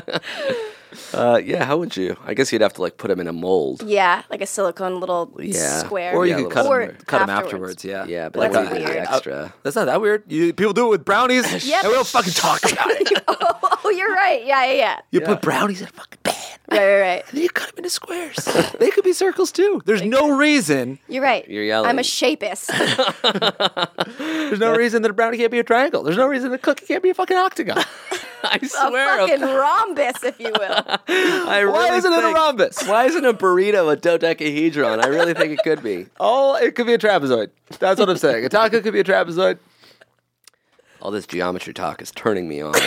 Uh, yeah, how would you? I guess you'd have to like put them in a mold. Yeah, like a silicone little Yeah. square. Or you Yeah, could a cut, little them, bit. cut them Afterwards. afterwards. Yeah. Yeah, but That's that would be weird. extra. That's not that weird. You, people do it with brownies. Yeah, and we but don't fucking talk about it. Oh, you're right. Yeah, yeah, yeah. You put brownies in a fucking pan. Right, right, right. And then you cut them into squares. They could be circles too. There's no reason. You're right. You're yelling. I'm a shapist. There's no reason that a brownie can't be a triangle. There's no reason that a cookie can't be a fucking octagon. I a swear. fucking rhombus, if you will. I really Why isn't it a think- rhombus? Why isn't a burrito a dodecahedron? I really think it could be. Oh, it could be a trapezoid. That's what I'm saying. A taco could be a trapezoid. All this geometry talk is turning me on.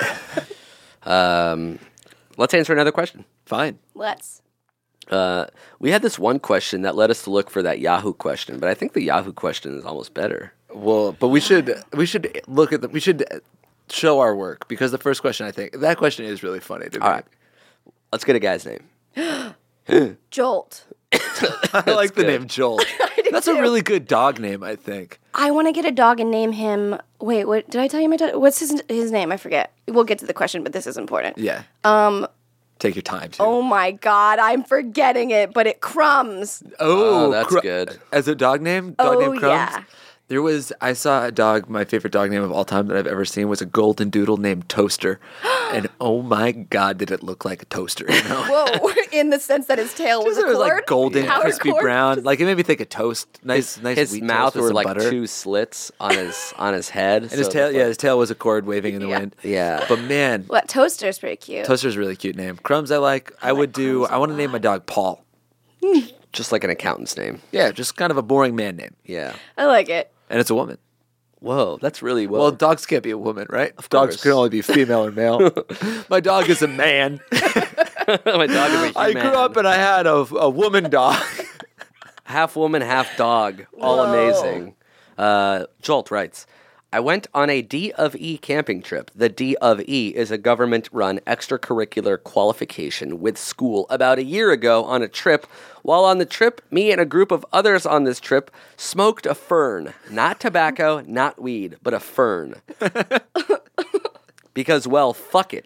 um, let's answer another question. Fine. Let's. Uh, we had this one question that led us to look for that Yahoo question, but I think the Yahoo question is almost better. Well, but we should we should look at the we should show our work, because the first question, I think that question is really funny to me. All right. Let's get a guy's name. Jolt. I like the good. name Joel. That's a too. really good dog name, I think. I want to get a dog and name him. Wait, what did I tell you? My dog. What's his his name? I forget. We'll get to the question, but this is important. Yeah. Um. Take your time. Too. Oh my God, I'm forgetting it, but it crumbs. Oh, Oh, that's Cru- good. As a dog name, dog Oh, name Crumbs. yeah. There was I saw a dog. My favorite dog name of all time that I've ever seen was a golden doodle named Toaster, and oh my God, did it look like a toaster? You know? Whoa, in the sense that his tail was It a was cord? like golden, Power crispy cord? brown. Like it made me think of toast. Nice, nice. His wheat mouth toast with were some like butter. two slits on his on his head, And his tail, yeah, his tail was a cord waving in the Yeah. wind. Yeah. But man, What, Toaster's pretty cute. Toaster's a really cute name. Crumbs, I like. I, would do. Crumbs a I want to name my dog Paul. just like an accountant's name. Yeah, just kind of a boring man name, Yeah. I like it. and it's a woman. Whoa, that's really well. Well, dogs can't be a woman, right? Dogs course. can only be female or male. My dog is a man. my dog is a I human. grew up and I had a, a woman dog. half woman, half dog. All Whoa. amazing. Uh, Jolt writes, I went on a D of E camping trip. The D of E is a government-run extracurricular qualification with school about a year ago on a trip. While on the trip, me and a group of others on this trip smoked a fern. Not tobacco, not weed, but a fern. Because, well, fuck it.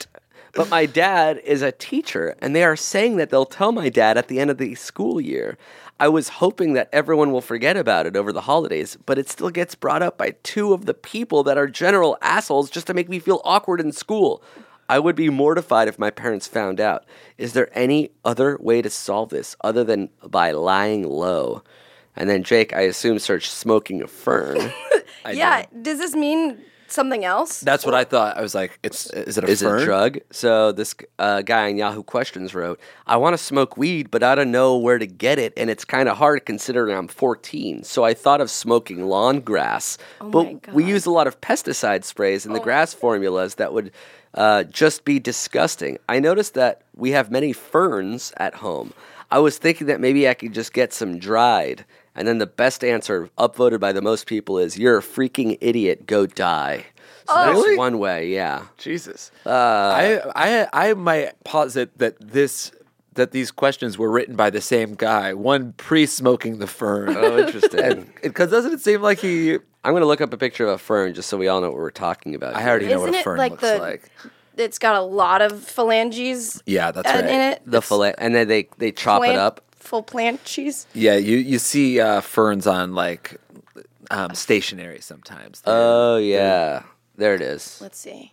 But my dad is a teacher, and they are saying that they'll tell my dad at the end of the school year. I was hoping that everyone will forget about it over the holidays, but it still gets brought up by two of the people that are general assholes just to make me feel awkward in school. I would be mortified if my parents found out. Is there any other way to solve this other than by lying low? And then Jake, I assume, searched smoking a fern. Yeah, does this mean something else? That's what I thought. I was like, "It's is it a Is fern?" it a drug? So this uh, guy on Yahoo Questions wrote, I want to smoke weed, but I don't know where to get it, and it's kind of hard considering I'm fourteen. So I thought of smoking lawn grass. Oh but my God. we use a lot of pesticide sprays in the grass formulas that would uh, just be disgusting. I noticed that we have many ferns at home. I was thinking that maybe I could just get some dried. And then the best answer, upvoted by the most people, is you're a freaking idiot. Go die. So Oh. that's Really? one way, yeah. Jesus. Uh, I I I might posit that this that these questions were written by the same guy, one pre-smoking the fern. Oh, interesting. Because doesn't it seem like he? I'm going to look up a picture of a fern just so we all know what we're talking about. I here. already know Isn't what a it fern like looks the- like. It's got a lot of phalanges Yeah, that's uh, right. in it. The fillet, and then they, they chop Plant- it up. Full plant cheese. Yeah, you you see uh, ferns on like um, stationery sometimes. They're- Oh, yeah. There it is. Let's see.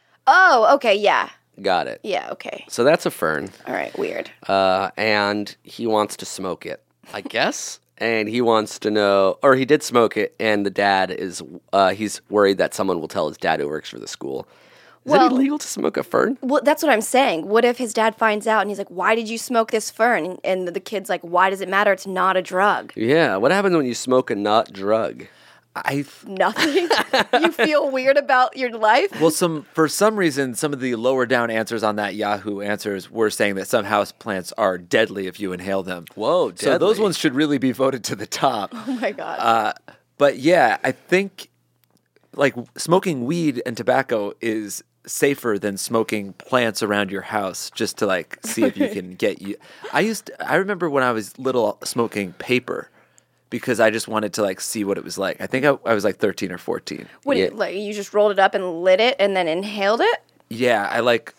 Oh, okay, yeah. Got it. Yeah, okay. So that's a fern. All right, weird. Uh, and he wants to smoke it, I guess. And he wants to know, or he did smoke it, and the dad is, uh, he's worried that someone will tell his dad who works for the school. Is Well- it illegal to smoke a fern? Well, that's what I'm saying. What if his dad finds out and he's like, "Why did you smoke this fern?" And the kid's like, "Why does it matter? It's not a drug." Yeah. What happens when you smoke a nut drug? I Nothing. You feel weird about your life? well, some for some reason, some of the lower down answers on that Yahoo answers were saying that some house plants are deadly if you inhale them. Whoa, So those deadly. ones should really be voted to the top. Oh my god. Uh, but yeah, I think like smoking weed and tobacco is safer than smoking plants around your house just to like see if you can get you. I used to, I remember when I was little smoking paper because I just wanted to like see what it was like. I think I, I was like thirteen or fourteen. what, yeah. like you just rolled it up and lit it and then inhaled it? Yeah, I like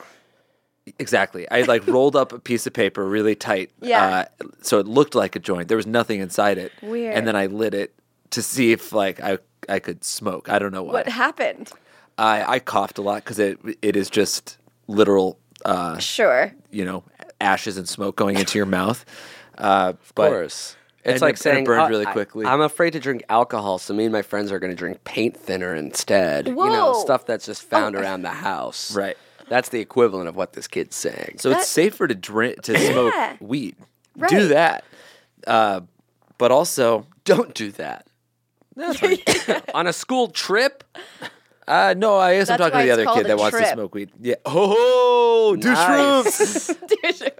exactly. I like rolled up a piece of paper really tight, Yeah. uh, so it looked like a joint. There was nothing inside it. Weird. And then I lit it to see if like I I could smoke. I don't know why. What happened? I I coughed a lot because it it is just literal, uh, Sure. you know, ashes and smoke going into your mouth. Uh, but Of course. It's and like it- and it saying burned "Oh, really I- quickly." I'm afraid to drink alcohol, so me and my friends are going to drink paint thinner instead. You know, Whoa. stuff that's just found Oh. around the house. Right. That's the equivalent of what this kid's saying. So That- it's safer to drink to smoke Yeah. weed. Right. Do that. Uh, but also, Don't do that. On a school trip? uh, no, I guess I'm That's talking why to the it's other called kid a that wants to trip. smoke weed. Yeah. Oh, do Nice. shrooms.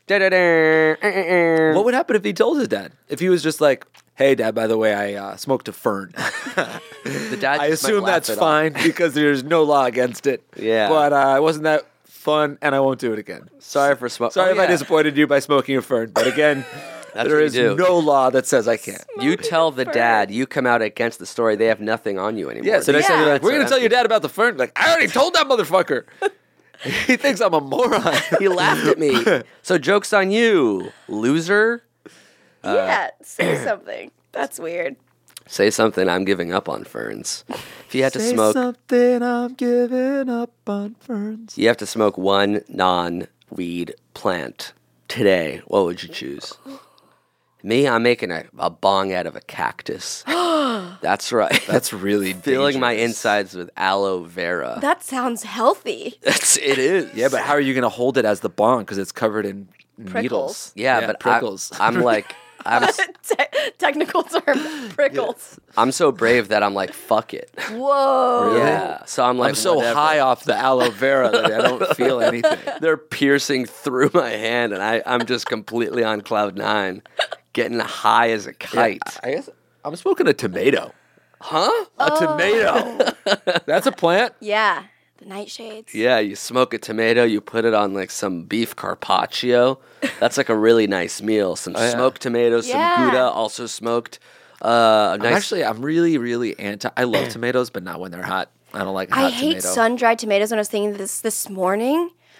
What would happen if he told his dad? If he was just like, "Hey, Dad, by the way, I uh, smoked a fern." The dad I just might assume laugh that's it off. fine because there's no law against it. Yeah. But uh, it wasn't that fun, and I won't do it again. Sorry for smoking. Sorry if I disappointed you by smoking a fern, but again, That's there what is you do. no law that says I can't. You tell the dad, you come out against the story, they have nothing on you anymore. Yeah, so next time Yeah. you're like, we're gonna tell your dad about the fern. Like, I already told that motherfucker. He thinks I'm a moron. He laughed at me. So joke's on you, loser. yeah, say something. That's weird. Say something, I'm giving up on ferns. If you had to Say smoke, something, I'm giving up on ferns. you have to smoke one non-weed plant today, what would you choose? Me, I'm making a, a bong out of a cactus. That's right. That's really filling my dangerous. insides with aloe vera. That sounds healthy. That's it is. Yeah, but how are you gonna hold it as the bong? Because it's covered in Prickles. needles. Yeah, but I- prickles. I'm like, I'm s- Te- technical term, prickles. I'm so brave that I'm like, fuck it. Whoa. Yeah. So I'm like, I'm so whatever. high off the aloe vera that I don't feel anything. They're piercing through my hand, and I, I'm just completely on cloud nine, getting high as a kite. I guess I'm smoking a tomato. Huh? A tomato. That's a plant. Yeah. The nightshades. Yeah, you smoke a tomato, you put it on like some beef carpaccio. That's like a really nice meal. Some yeah. smoked tomatoes, Yeah. some Gouda, also smoked. Uh, a I'm nice. actually, I'm really, really anti. I love tomatoes, but not when they're hot. I don't like a hot I hate tomato. sun-dried tomatoes. When I was thinking this this morning,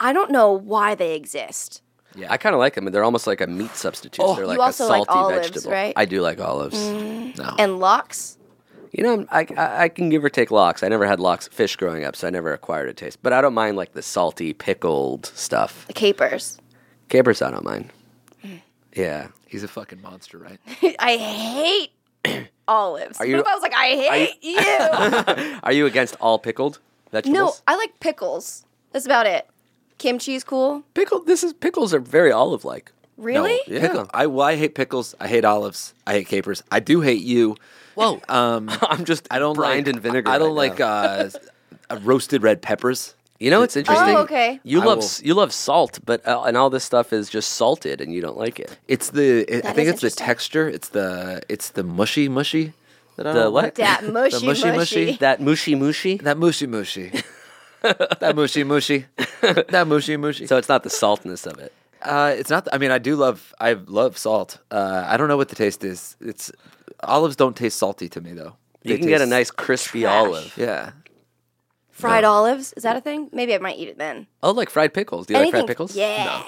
I don't know why they exist. Yeah, I kind of like them. They're almost like a meat substitute. Oh, They're you like also a like salty olives, vegetable. right? I do like olives. Mm. No. And lox? You know, I, I I can give or take lox. I never had lox fish growing up, so I never acquired a taste. But I don't mind like the salty, pickled stuff. The capers. Capers, I don't mind. Yeah. He's a fucking monster, right? I hate olives. Are you- what if I was like, I hate you? Are you against all pickled vegetables? No, I like pickles. That's about it. Kimchi's cool. Pickled. This is pickles are very olive-like. Really? Yeah. Pickle. I, well, I hate pickles. I hate olives. I hate capers. I do hate you. Whoa. Um, I'm just I don't brined like in vinegar. I don't right like now. uh, uh, roasted red peppers. You know, it's interesting. Oh, okay. You I love will- s you love salt, but uh, and all this stuff is just salted, and you don't like it. It's the. It, I That think is it's the interesting. texture. It's the. It's the mushy mushy. That I The don't what? like. That mushy, The mushy mushy. That mushy mushy. That mushy mushy. that mushy mushy. That mushy mushy. So it's not the saltness of it. Uh, it's not. I mean, I do love. I love salt. Uh, I don't know what the taste is. It's olives don't taste salty to me though. You They can get a taste- nice crispy trash. olive. Yeah. Fried olives? Is that a thing? Maybe I might eat it then. Oh, like fried pickles. Do you anything, like fried pickles? Yeah.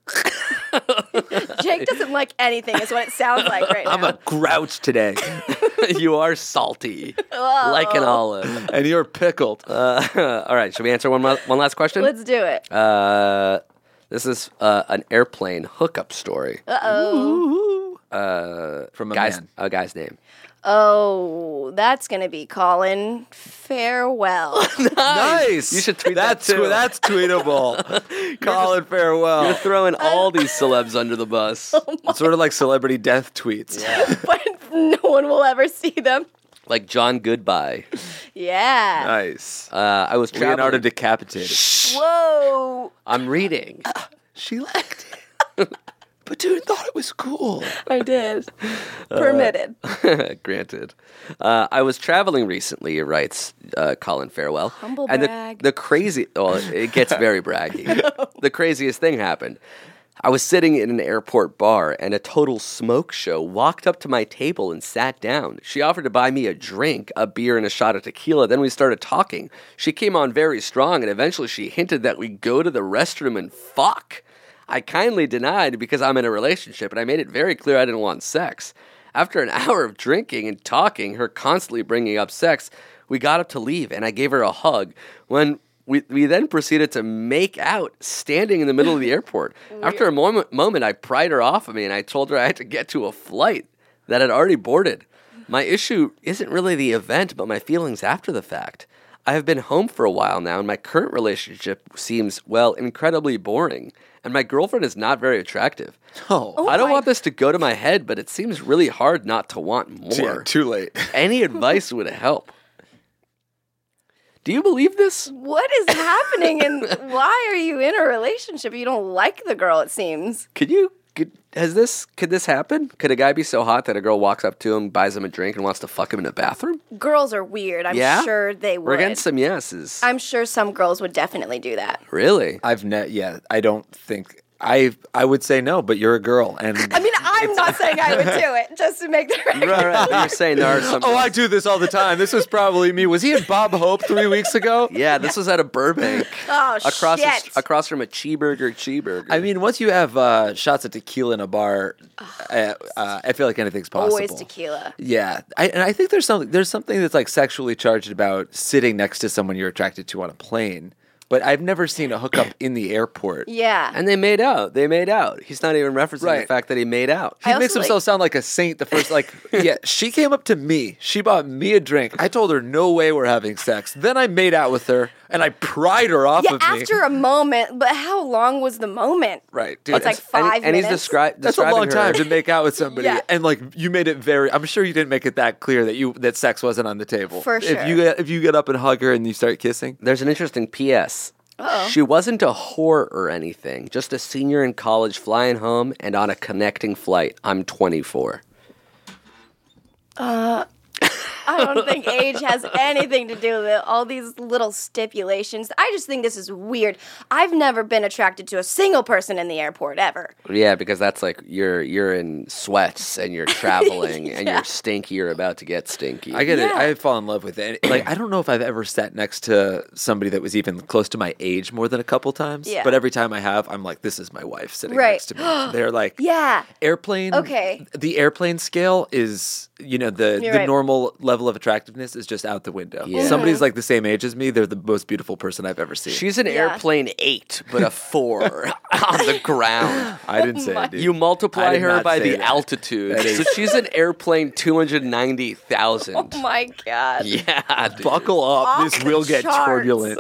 Jake doesn't like anything, is what it sounds like right I'm now. a grouch today, You are salty, like an olive. and you're pickled. Uh, all right, should we answer one mo- one last question? Let's do it. Uh, this is uh, an airplane hookup story. Uh-oh. Uh, From a guy's, man. A guy's name. Oh, that's going to be Colin Farewell. Nice. You should tweet that that's, too. That's tweetable. Colin Farewell. You're throwing all these celebs under the bus. It's sort of like celebrity death tweets. But no one will ever see them. Like John Goodbye. Yeah. Nice. Uh, I was traveling. Leonardo decapitated. Whoa. I'm reading. She liked it. But dude thought it was cool. I did. Permitted. Granted. Uh, I was traveling recently, writes uh, Colin Farewell. Humble and the, brag. the crazy, well, it gets very braggy. The craziest thing happened. I was sitting in an airport bar, and a total smoke show walked up to my table and sat down. She offered to buy me a drink, a beer, and a shot of tequila. Then we started talking. She came on very strong, and eventually she hinted that we go to the restroom and fuck. I kindly denied because I'm in a relationship, and I made it very clear I didn't want sex. After an hour of drinking and talking, her constantly bringing up sex, we got up to leave, and I gave her a hug. When we, we then proceeded to make out, standing in the middle of the airport. After a moment, moment, I pried her off of me, and I told her I had to get to a flight that had already boarded. My issue isn't really the event, but my feelings after the fact. I have been home for a while now, and my current relationship seems, well, incredibly boring. And my girlfriend is not very attractive. Oh. I don't my- want this to go to my head, but it seems really hard not to want more. Yeah, too late. Any advice would help. Do you believe this? What is happening and why are you in a relationship? You don't like the girl, it seems. Could you? Could, has this? Could this happen? Could a guy be so hot that a girl walks up to him, buys him a drink, and wants to fuck him in a bathroom? Girls are weird. I'm Yeah? sure they would. We're getting some yeses. I'm sure some girls would definitely do that. Really? I've ne- yeah, I don't think I I would say no, but you're a girl and I mean, I'm not saying I would do it, just to make the record. Right, right. But you're saying there are some. Oh, I do this all the time. This was probably me. Was he at Bob Hope three weeks ago? Yeah, this was at a Burbank. Oh, across shit. a, across from a cheeseburger cheeseburger. I mean, once you have uh, shots of tequila in a bar, uh, uh, I feel like anything's possible. Always tequila. Yeah, I, and I think there's something there's something that's like sexually charged about sitting next to someone you're attracted to on a plane. But I've never seen a hookup in the airport. Yeah. and they made out. They made out. He's not even referencing the Right. fact that he made out. He I makes also himself like- sound like a saint. The first, like, yeah, she came up to me. She bought me a drink. I told her, no way we're having sex. Then I made out with her, and I pried her off yeah, of me. after a moment, but how long was the moment? Right, dude. It's like it's- five and, and he's minutes. descri- That's a describing long her. time to make out with somebody, Yeah. and like you made it very. I'm sure you didn't make it that clear that you that sex wasn't on the table. For If sure. you get if you get up and hug her and you start kissing, There's an interesting P S. Uh-oh. She wasn't a whore or anything, just a senior in college flying home and on a connecting flight. I'm twenty-four. Uh, I don't think age has anything to do with it. All these little stipulations. I just think this is weird. I've never been attracted to a single person in the airport ever. Yeah, because that's like you're you're in sweats and you're traveling and Yeah. you're stinky. You're about to get stinky. I get it. Yeah. I fall in love with it. And, like I don't know if I've ever sat next to somebody that was even close to my age more than a couple times. Yeah. But every time I have, I'm like, this is my wife sitting Right. next to me. They're like, Yeah. airplane. Okay. The airplane scale is, you know, the You're the right. normal level of attractiveness is just out the window. Yeah. Somebody's like the same age as me. They're the most beautiful person I've ever seen. She's an Yeah. airplane eight, but a four on the ground. I didn't say my- it. Dude. You I multiply did her not by say the that. altitude. That is- So she's an airplane two hundred ninety thousand. Oh my God. Yeah, dude. Buckle up. Off This the will get charts. turbulent.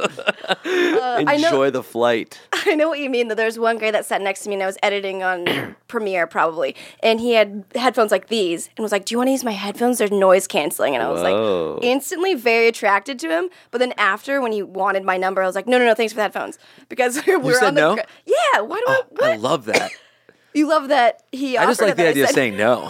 I know- Enjoy the flight. I know what you mean. Though there's one guy that sat next to me, and I was editing on Premiere probably, and he had headphones like these, and was like, "Do you want to use my headphones? They're noise canceling." And I was Whoa. like, instantly very attracted to him. But then after, when he wanted my number, I was like, "No, no, no, thanks for the headphones," because we were said on the no? gra- yeah. Why do I? What? I love that. You love that he. I just offered like it, the that I idea of said- saying no.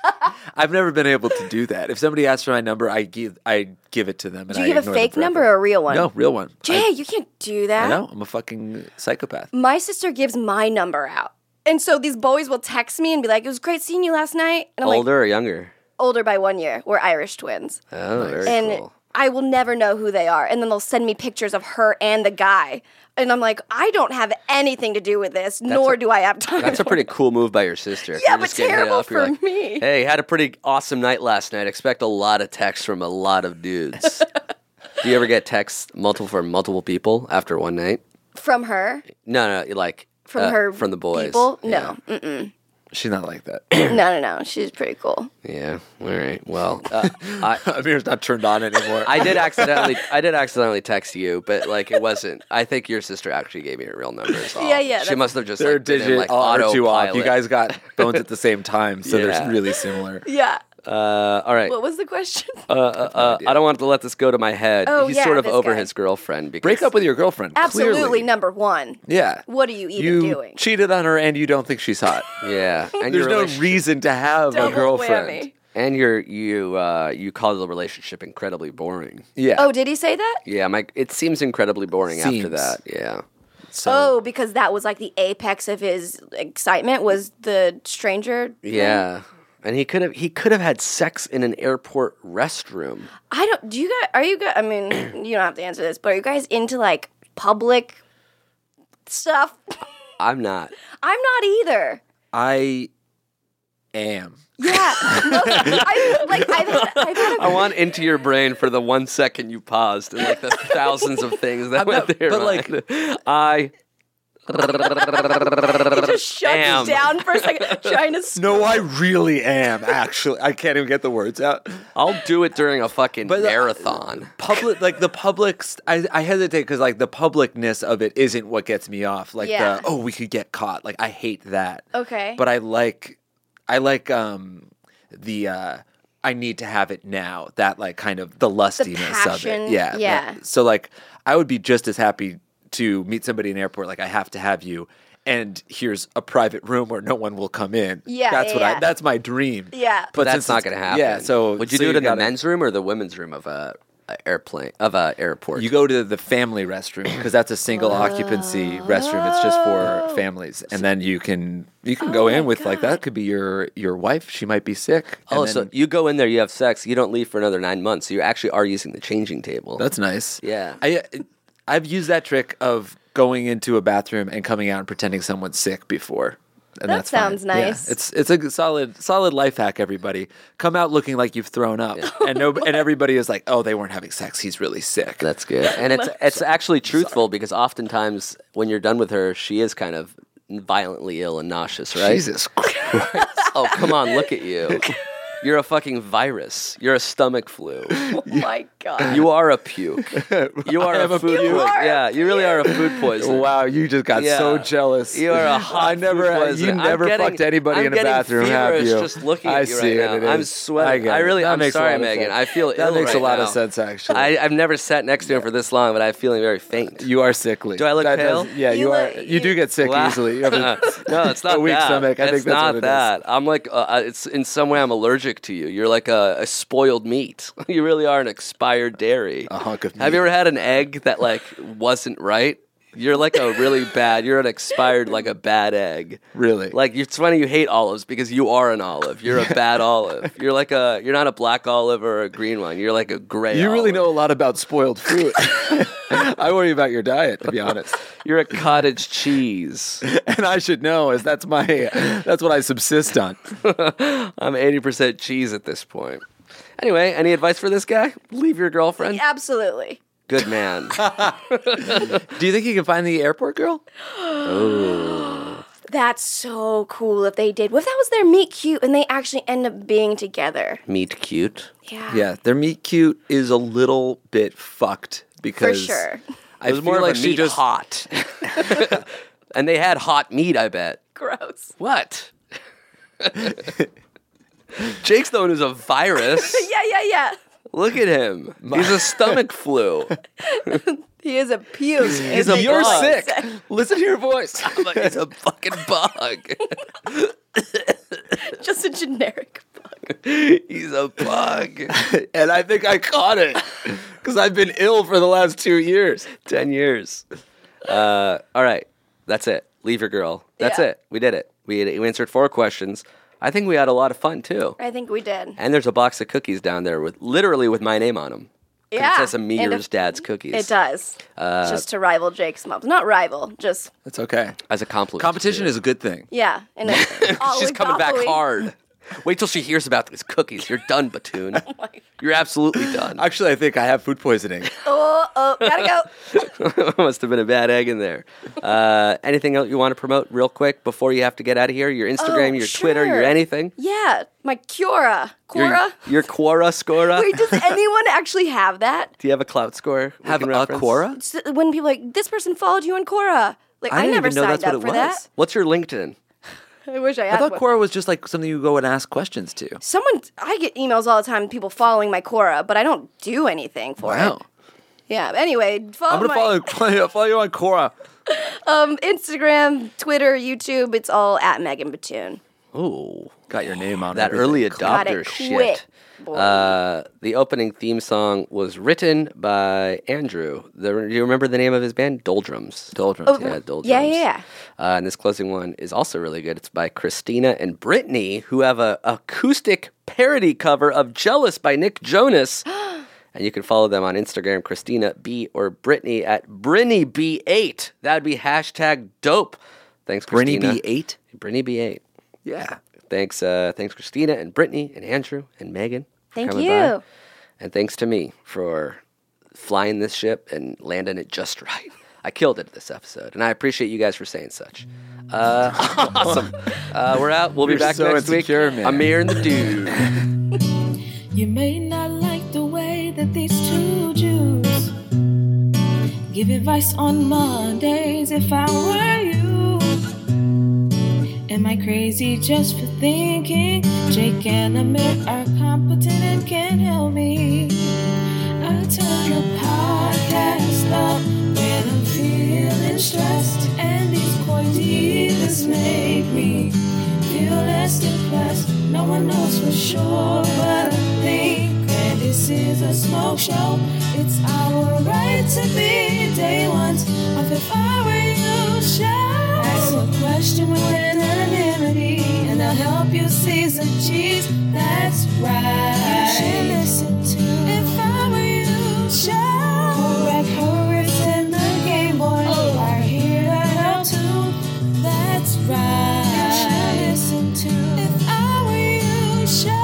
I've never been able to do that. If somebody asks for my number, I give I give it to them. And Do you I give a ignore them fake forever. number or a real one? No, real one. Jay, I, you can't do that. I know. I'm a fucking psychopath. My sister gives my number out. And so these boys will text me and be like, "It was great seeing you last night." And I'm Older like, or younger? older by one year. We're Irish twins. Oh, very and cool. I will never know who they are. And then they'll send me pictures of her and the guy. And I'm like, I don't have anything to do with this, nor a- do I have time. That's a pretty cool move by your sister. Yeah, You're but just getting hit terrible up, you're for like, me. Hey, had a pretty awesome night last night. Expect a lot of texts from a lot of dudes. Do you ever get texts multiple from multiple people after one night? From her? No, no, like From uh, her from the boys. people? Yeah. No. Mm-mm. She's not like that. no, no, no. She's pretty cool. Yeah. All right. Well, uh, I Amir's not turned on anymore. I did accidentally I did accidentally text you, but like it wasn't. I think your sister actually gave me her real number as well. Yeah, yeah, She that's- must have just They're like, been in, digit like or two off. You autopilot. guys got phones at the same time, so Yeah. they're really similar. Yeah. Uh, all right. What was the question? Uh, uh, uh, I don't want to let this go to my head. Oh, He's yeah, sort of this over guy. his girlfriend. Because Break up with your girlfriend. Absolutely Clearly. number one. Yeah. What are you even you doing? cheated on her and you don't think she's hot. Yeah, and There's your no relationship- reason to have a Double girlfriend. whammy. And you're you uh, you call the relationship incredibly boring. Yeah. Oh, did he say that? Yeah, my it seems incredibly boring after Seems. that. Yeah. So, Oh, because that was like the apex of his excitement was the stranger. thing? Yeah. And he could have he could have had sex in an airport restroom. I don't. Do you guys? Are you guys? I mean, you don't have to answer this, but are you guys into like public stuff? I'm not. I'm not either. I am. Yeah, no, I like. I've, I've had a I want into your brain for the one second you paused and like the thousands of things that went not- there. but, like- I He just shuts am. down for a second, trying to. Sc- No, I really am. Actually, I can't even get the words out. I'll do it during a fucking But, uh, marathon. Public, like the public. st- I, I hesitate because like the publicness of it isn't what gets me off. Like Yeah. the oh, we could get caught. Like I hate that. Okay. But I like, I like um the. uh I need to have it now. That like kind of the lustiness of passion, it. Yeah. yeah. that- so like I would be just as happy to meet somebody in an airport. Like I have to have you. And here's a private room where no one will come in. Yeah, that's yeah, what yeah. I. That's my dream. Yeah. But that's since not it's- going to happen. Yeah. So would you so do it in gotta- the men's room or the women's room of a, a airplane of a airport? You go to the family restroom because that's a single occupancy restroom. It's just for families, and then you can you can go Oh in my with like that could be your your wife. She might be sick. and Oh, then- so you go in there, you have sex, you don't leave for another nine months. So you actually are using the changing table. that's nice. Yeah. I I've used that trick of going into a bathroom and coming out and pretending someone's sick before. And That that's fine. sounds Yeah. nice. It's it's a solid solid life hack. Everybody come out looking like you've thrown up, and no and everybody is like, oh, they weren't having sex. He's really sick. That's good. And it's it's actually truthful because oftentimes when you're done with her, she is kind of violently ill and nauseous, right? Jesus Christ. Oh, come on, look at you. You're a fucking virus. You're a stomach flu. Oh my god. You are a puke. You are I am a a food puke. poison. are a Yeah, you really are a food poison. Wow, you just got Yeah. so jealous. You are a hot I never, food poison. you I'm never getting- fucked anybody I'm in a getting bathroom, have feverish you? just looking I at you see right it. now. it I'm is. sweating. get I it. really- That I'm makes a sorry, lot of Megan. sense. I feel that ill makes right a lot now. of sense, actually. I, I've never sat next to him for this long, but I'm feeling very faint. you are sickly. Do I look That pale? does- yeah, You you, are. look- You do get sick Wow. easily. You have a, no, it's not a weak that. stomach. I it's think that's not what it is. that. I'm like, uh, it's in some way I'm allergic allergic to you. You're like a, a spoiled meat. You really are an expired dairy. A hunk of meat. Have you ever had an egg that like wasn't right? You're like a really bad, you're an expired, like a bad egg. Really? Like, it's funny you hate olives because you are an olive. You're a bad olive. You're like a, you're not a black olive or a green one. You're like a gray You really olive. know a lot about spoiled fruit. I worry about your diet, to be honest. You're a cottage cheese. And I should know, as that's my, that's what I subsist on. I'm eighty percent cheese at this point. Anyway, any advice for this guy? Leave your girlfriend? Absolutely. Good man. Do you think you can find the airport girl? Oh. That's so cool if they did. What if that was their meet cute and they actually end up being together? Meet cute? Yeah. Yeah, their meet cute is a little bit fucked because For sure. I It was more fear like if she meat just hot. And they had hot meat, I bet. Gross. What? Jake Stone is a virus. yeah, yeah, yeah. Look at him. He's a stomach flu. He is a puke. He's a You're bug. sick. Listen to your voice. I'm like, he's a fucking bug. Just a generic bug. He's a bug. And I think I caught it because I've been ill for the last two years. Ten years. Uh, all right. That's it. Leave your girl. That's Yeah. it. We did it. We, we answered four questions. I think we had a lot of fun, too. I think we did. And there's a box of cookies down there with literally with my name on them. Yeah. It says and Amir's if- dad's cookies. It does. Uh, just to rival Jake's mom. Not rival, just, That's okay. As a compliment. Competition is a good thing. yeah. And She's coming back hard. Wait till she hears about these cookies. You're done, Batoon. Oh You're absolutely done. Actually, I think I have food poisoning. Oh, oh, gotta go. Must have been a bad egg in there. Uh, anything else you want to promote real quick before you have to get out of here? Your Instagram, Oh, your Twitter, your sure. anything? Yeah, my Quora. Your, Quora? your Quora Scora? Wait, does anyone actually have that? Do you have a clout score? we Have can a reference? Quora? S- When people are like, this person followed you on Quora. Like, I I, didn't never even know signed that's what up it for that. was. What's your LinkedIn? I wish I I had thought one. Quora was just like something you go and ask questions to. Someone, I get emails all the time, people following my Quora, but I don't do anything for Wow. it. Yeah, anyway, follow I'm gonna my follow, follow follow you on Quora. um, Instagram, Twitter, YouTube. It's all at Megan Batoon. Ooh. Got your name on That everything. early Got adopter it shit. quick, boy. Uh, the opening theme song was written by Andrew. The, do you remember the name of his band? Doldrums. Doldrums. Oh, Yeah, Doldrums. yeah, yeah, yeah. Uh, and this closing one is also really good. It's by Christina and Brittany, who have a acoustic parody cover of "Jealous" by Nick Jonas. And you can follow them on Instagram, Christina B or Brittany at Brinny B eight. That'd be hashtag dope. Thanks, Brinny Christina. B eight? Brinny B eight. Yeah. Thanks, uh, thanks, Christina and Brittany and Andrew and Megan. for Thank coming you. by. And thanks to me for flying this ship and landing it just right. I killed it this episode, and I appreciate you guys for saying such. Uh, awesome. Uh, we're out. We'll be You're back so next insecure, week. man. Amir and the Dude. You may not like the way that these two Jews give advice on Mondays. If I were you, am I crazy just for thinking Jake and Amir are competent and can help me? I turn the podcast up when I'm feeling stressed, and these coy divas make me feel less depressed. No one knows for sure, but I think that this is a smoke show. It's our right to be day ones of If I Were You show. Ask a question with anonymity, and I'll help you season cheese. That's right. You should listen to If I Were You show. Correct Horowitz and the Game Boy are here to help too. That's right. You should listen to If I Were You show.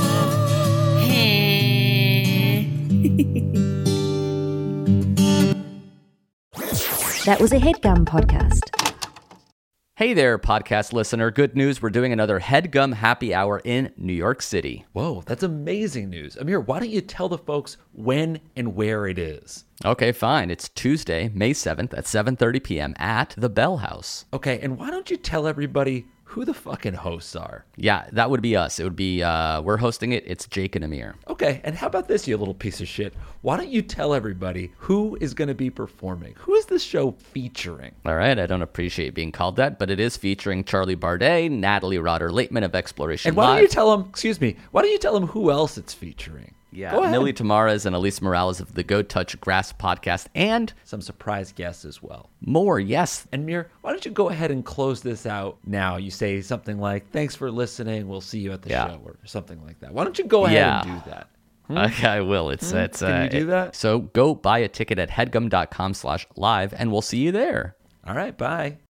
That was a HeadGum podcast. Hey there, podcast listener. Good news. We're doing another HeadGum Happy Hour in New York City. Whoa, that's amazing news. Amir, why don't you tell the folks when and where it is? Okay, fine. It's Tuesday, May seventh at seven thirty p.m. at the Bell House. Okay, and why don't you tell everybody who the fucking hosts are. Yeah, that would be us. It would be, uh, we're hosting it. It's Jake and Amir. Okay, and how about this, you little piece of shit? Why don't you tell everybody who is going to be performing? Who is this show featuring? All right, I don't appreciate being called that, but it is featuring Charlie Bardet, Natalie Rotter-Lateman of Exploration And why Live. don't you tell them, excuse me, why don't you tell them who else it's featuring? Yeah, Go ahead. Millie Tamares and Elise Morales of the Go Touch Grass podcast, and Some surprise guests as well. more, yes. And Mir, why don't you go ahead and close this out now? You say something like, thanks for listening, we'll see you at the Yeah. show, or something like that. Why don't you go ahead Yeah. and do that? Okay, I will. It's, it's, Can uh, you do it- that? So go buy a ticket at headgum.com slash live, and we'll see you there. All right, bye.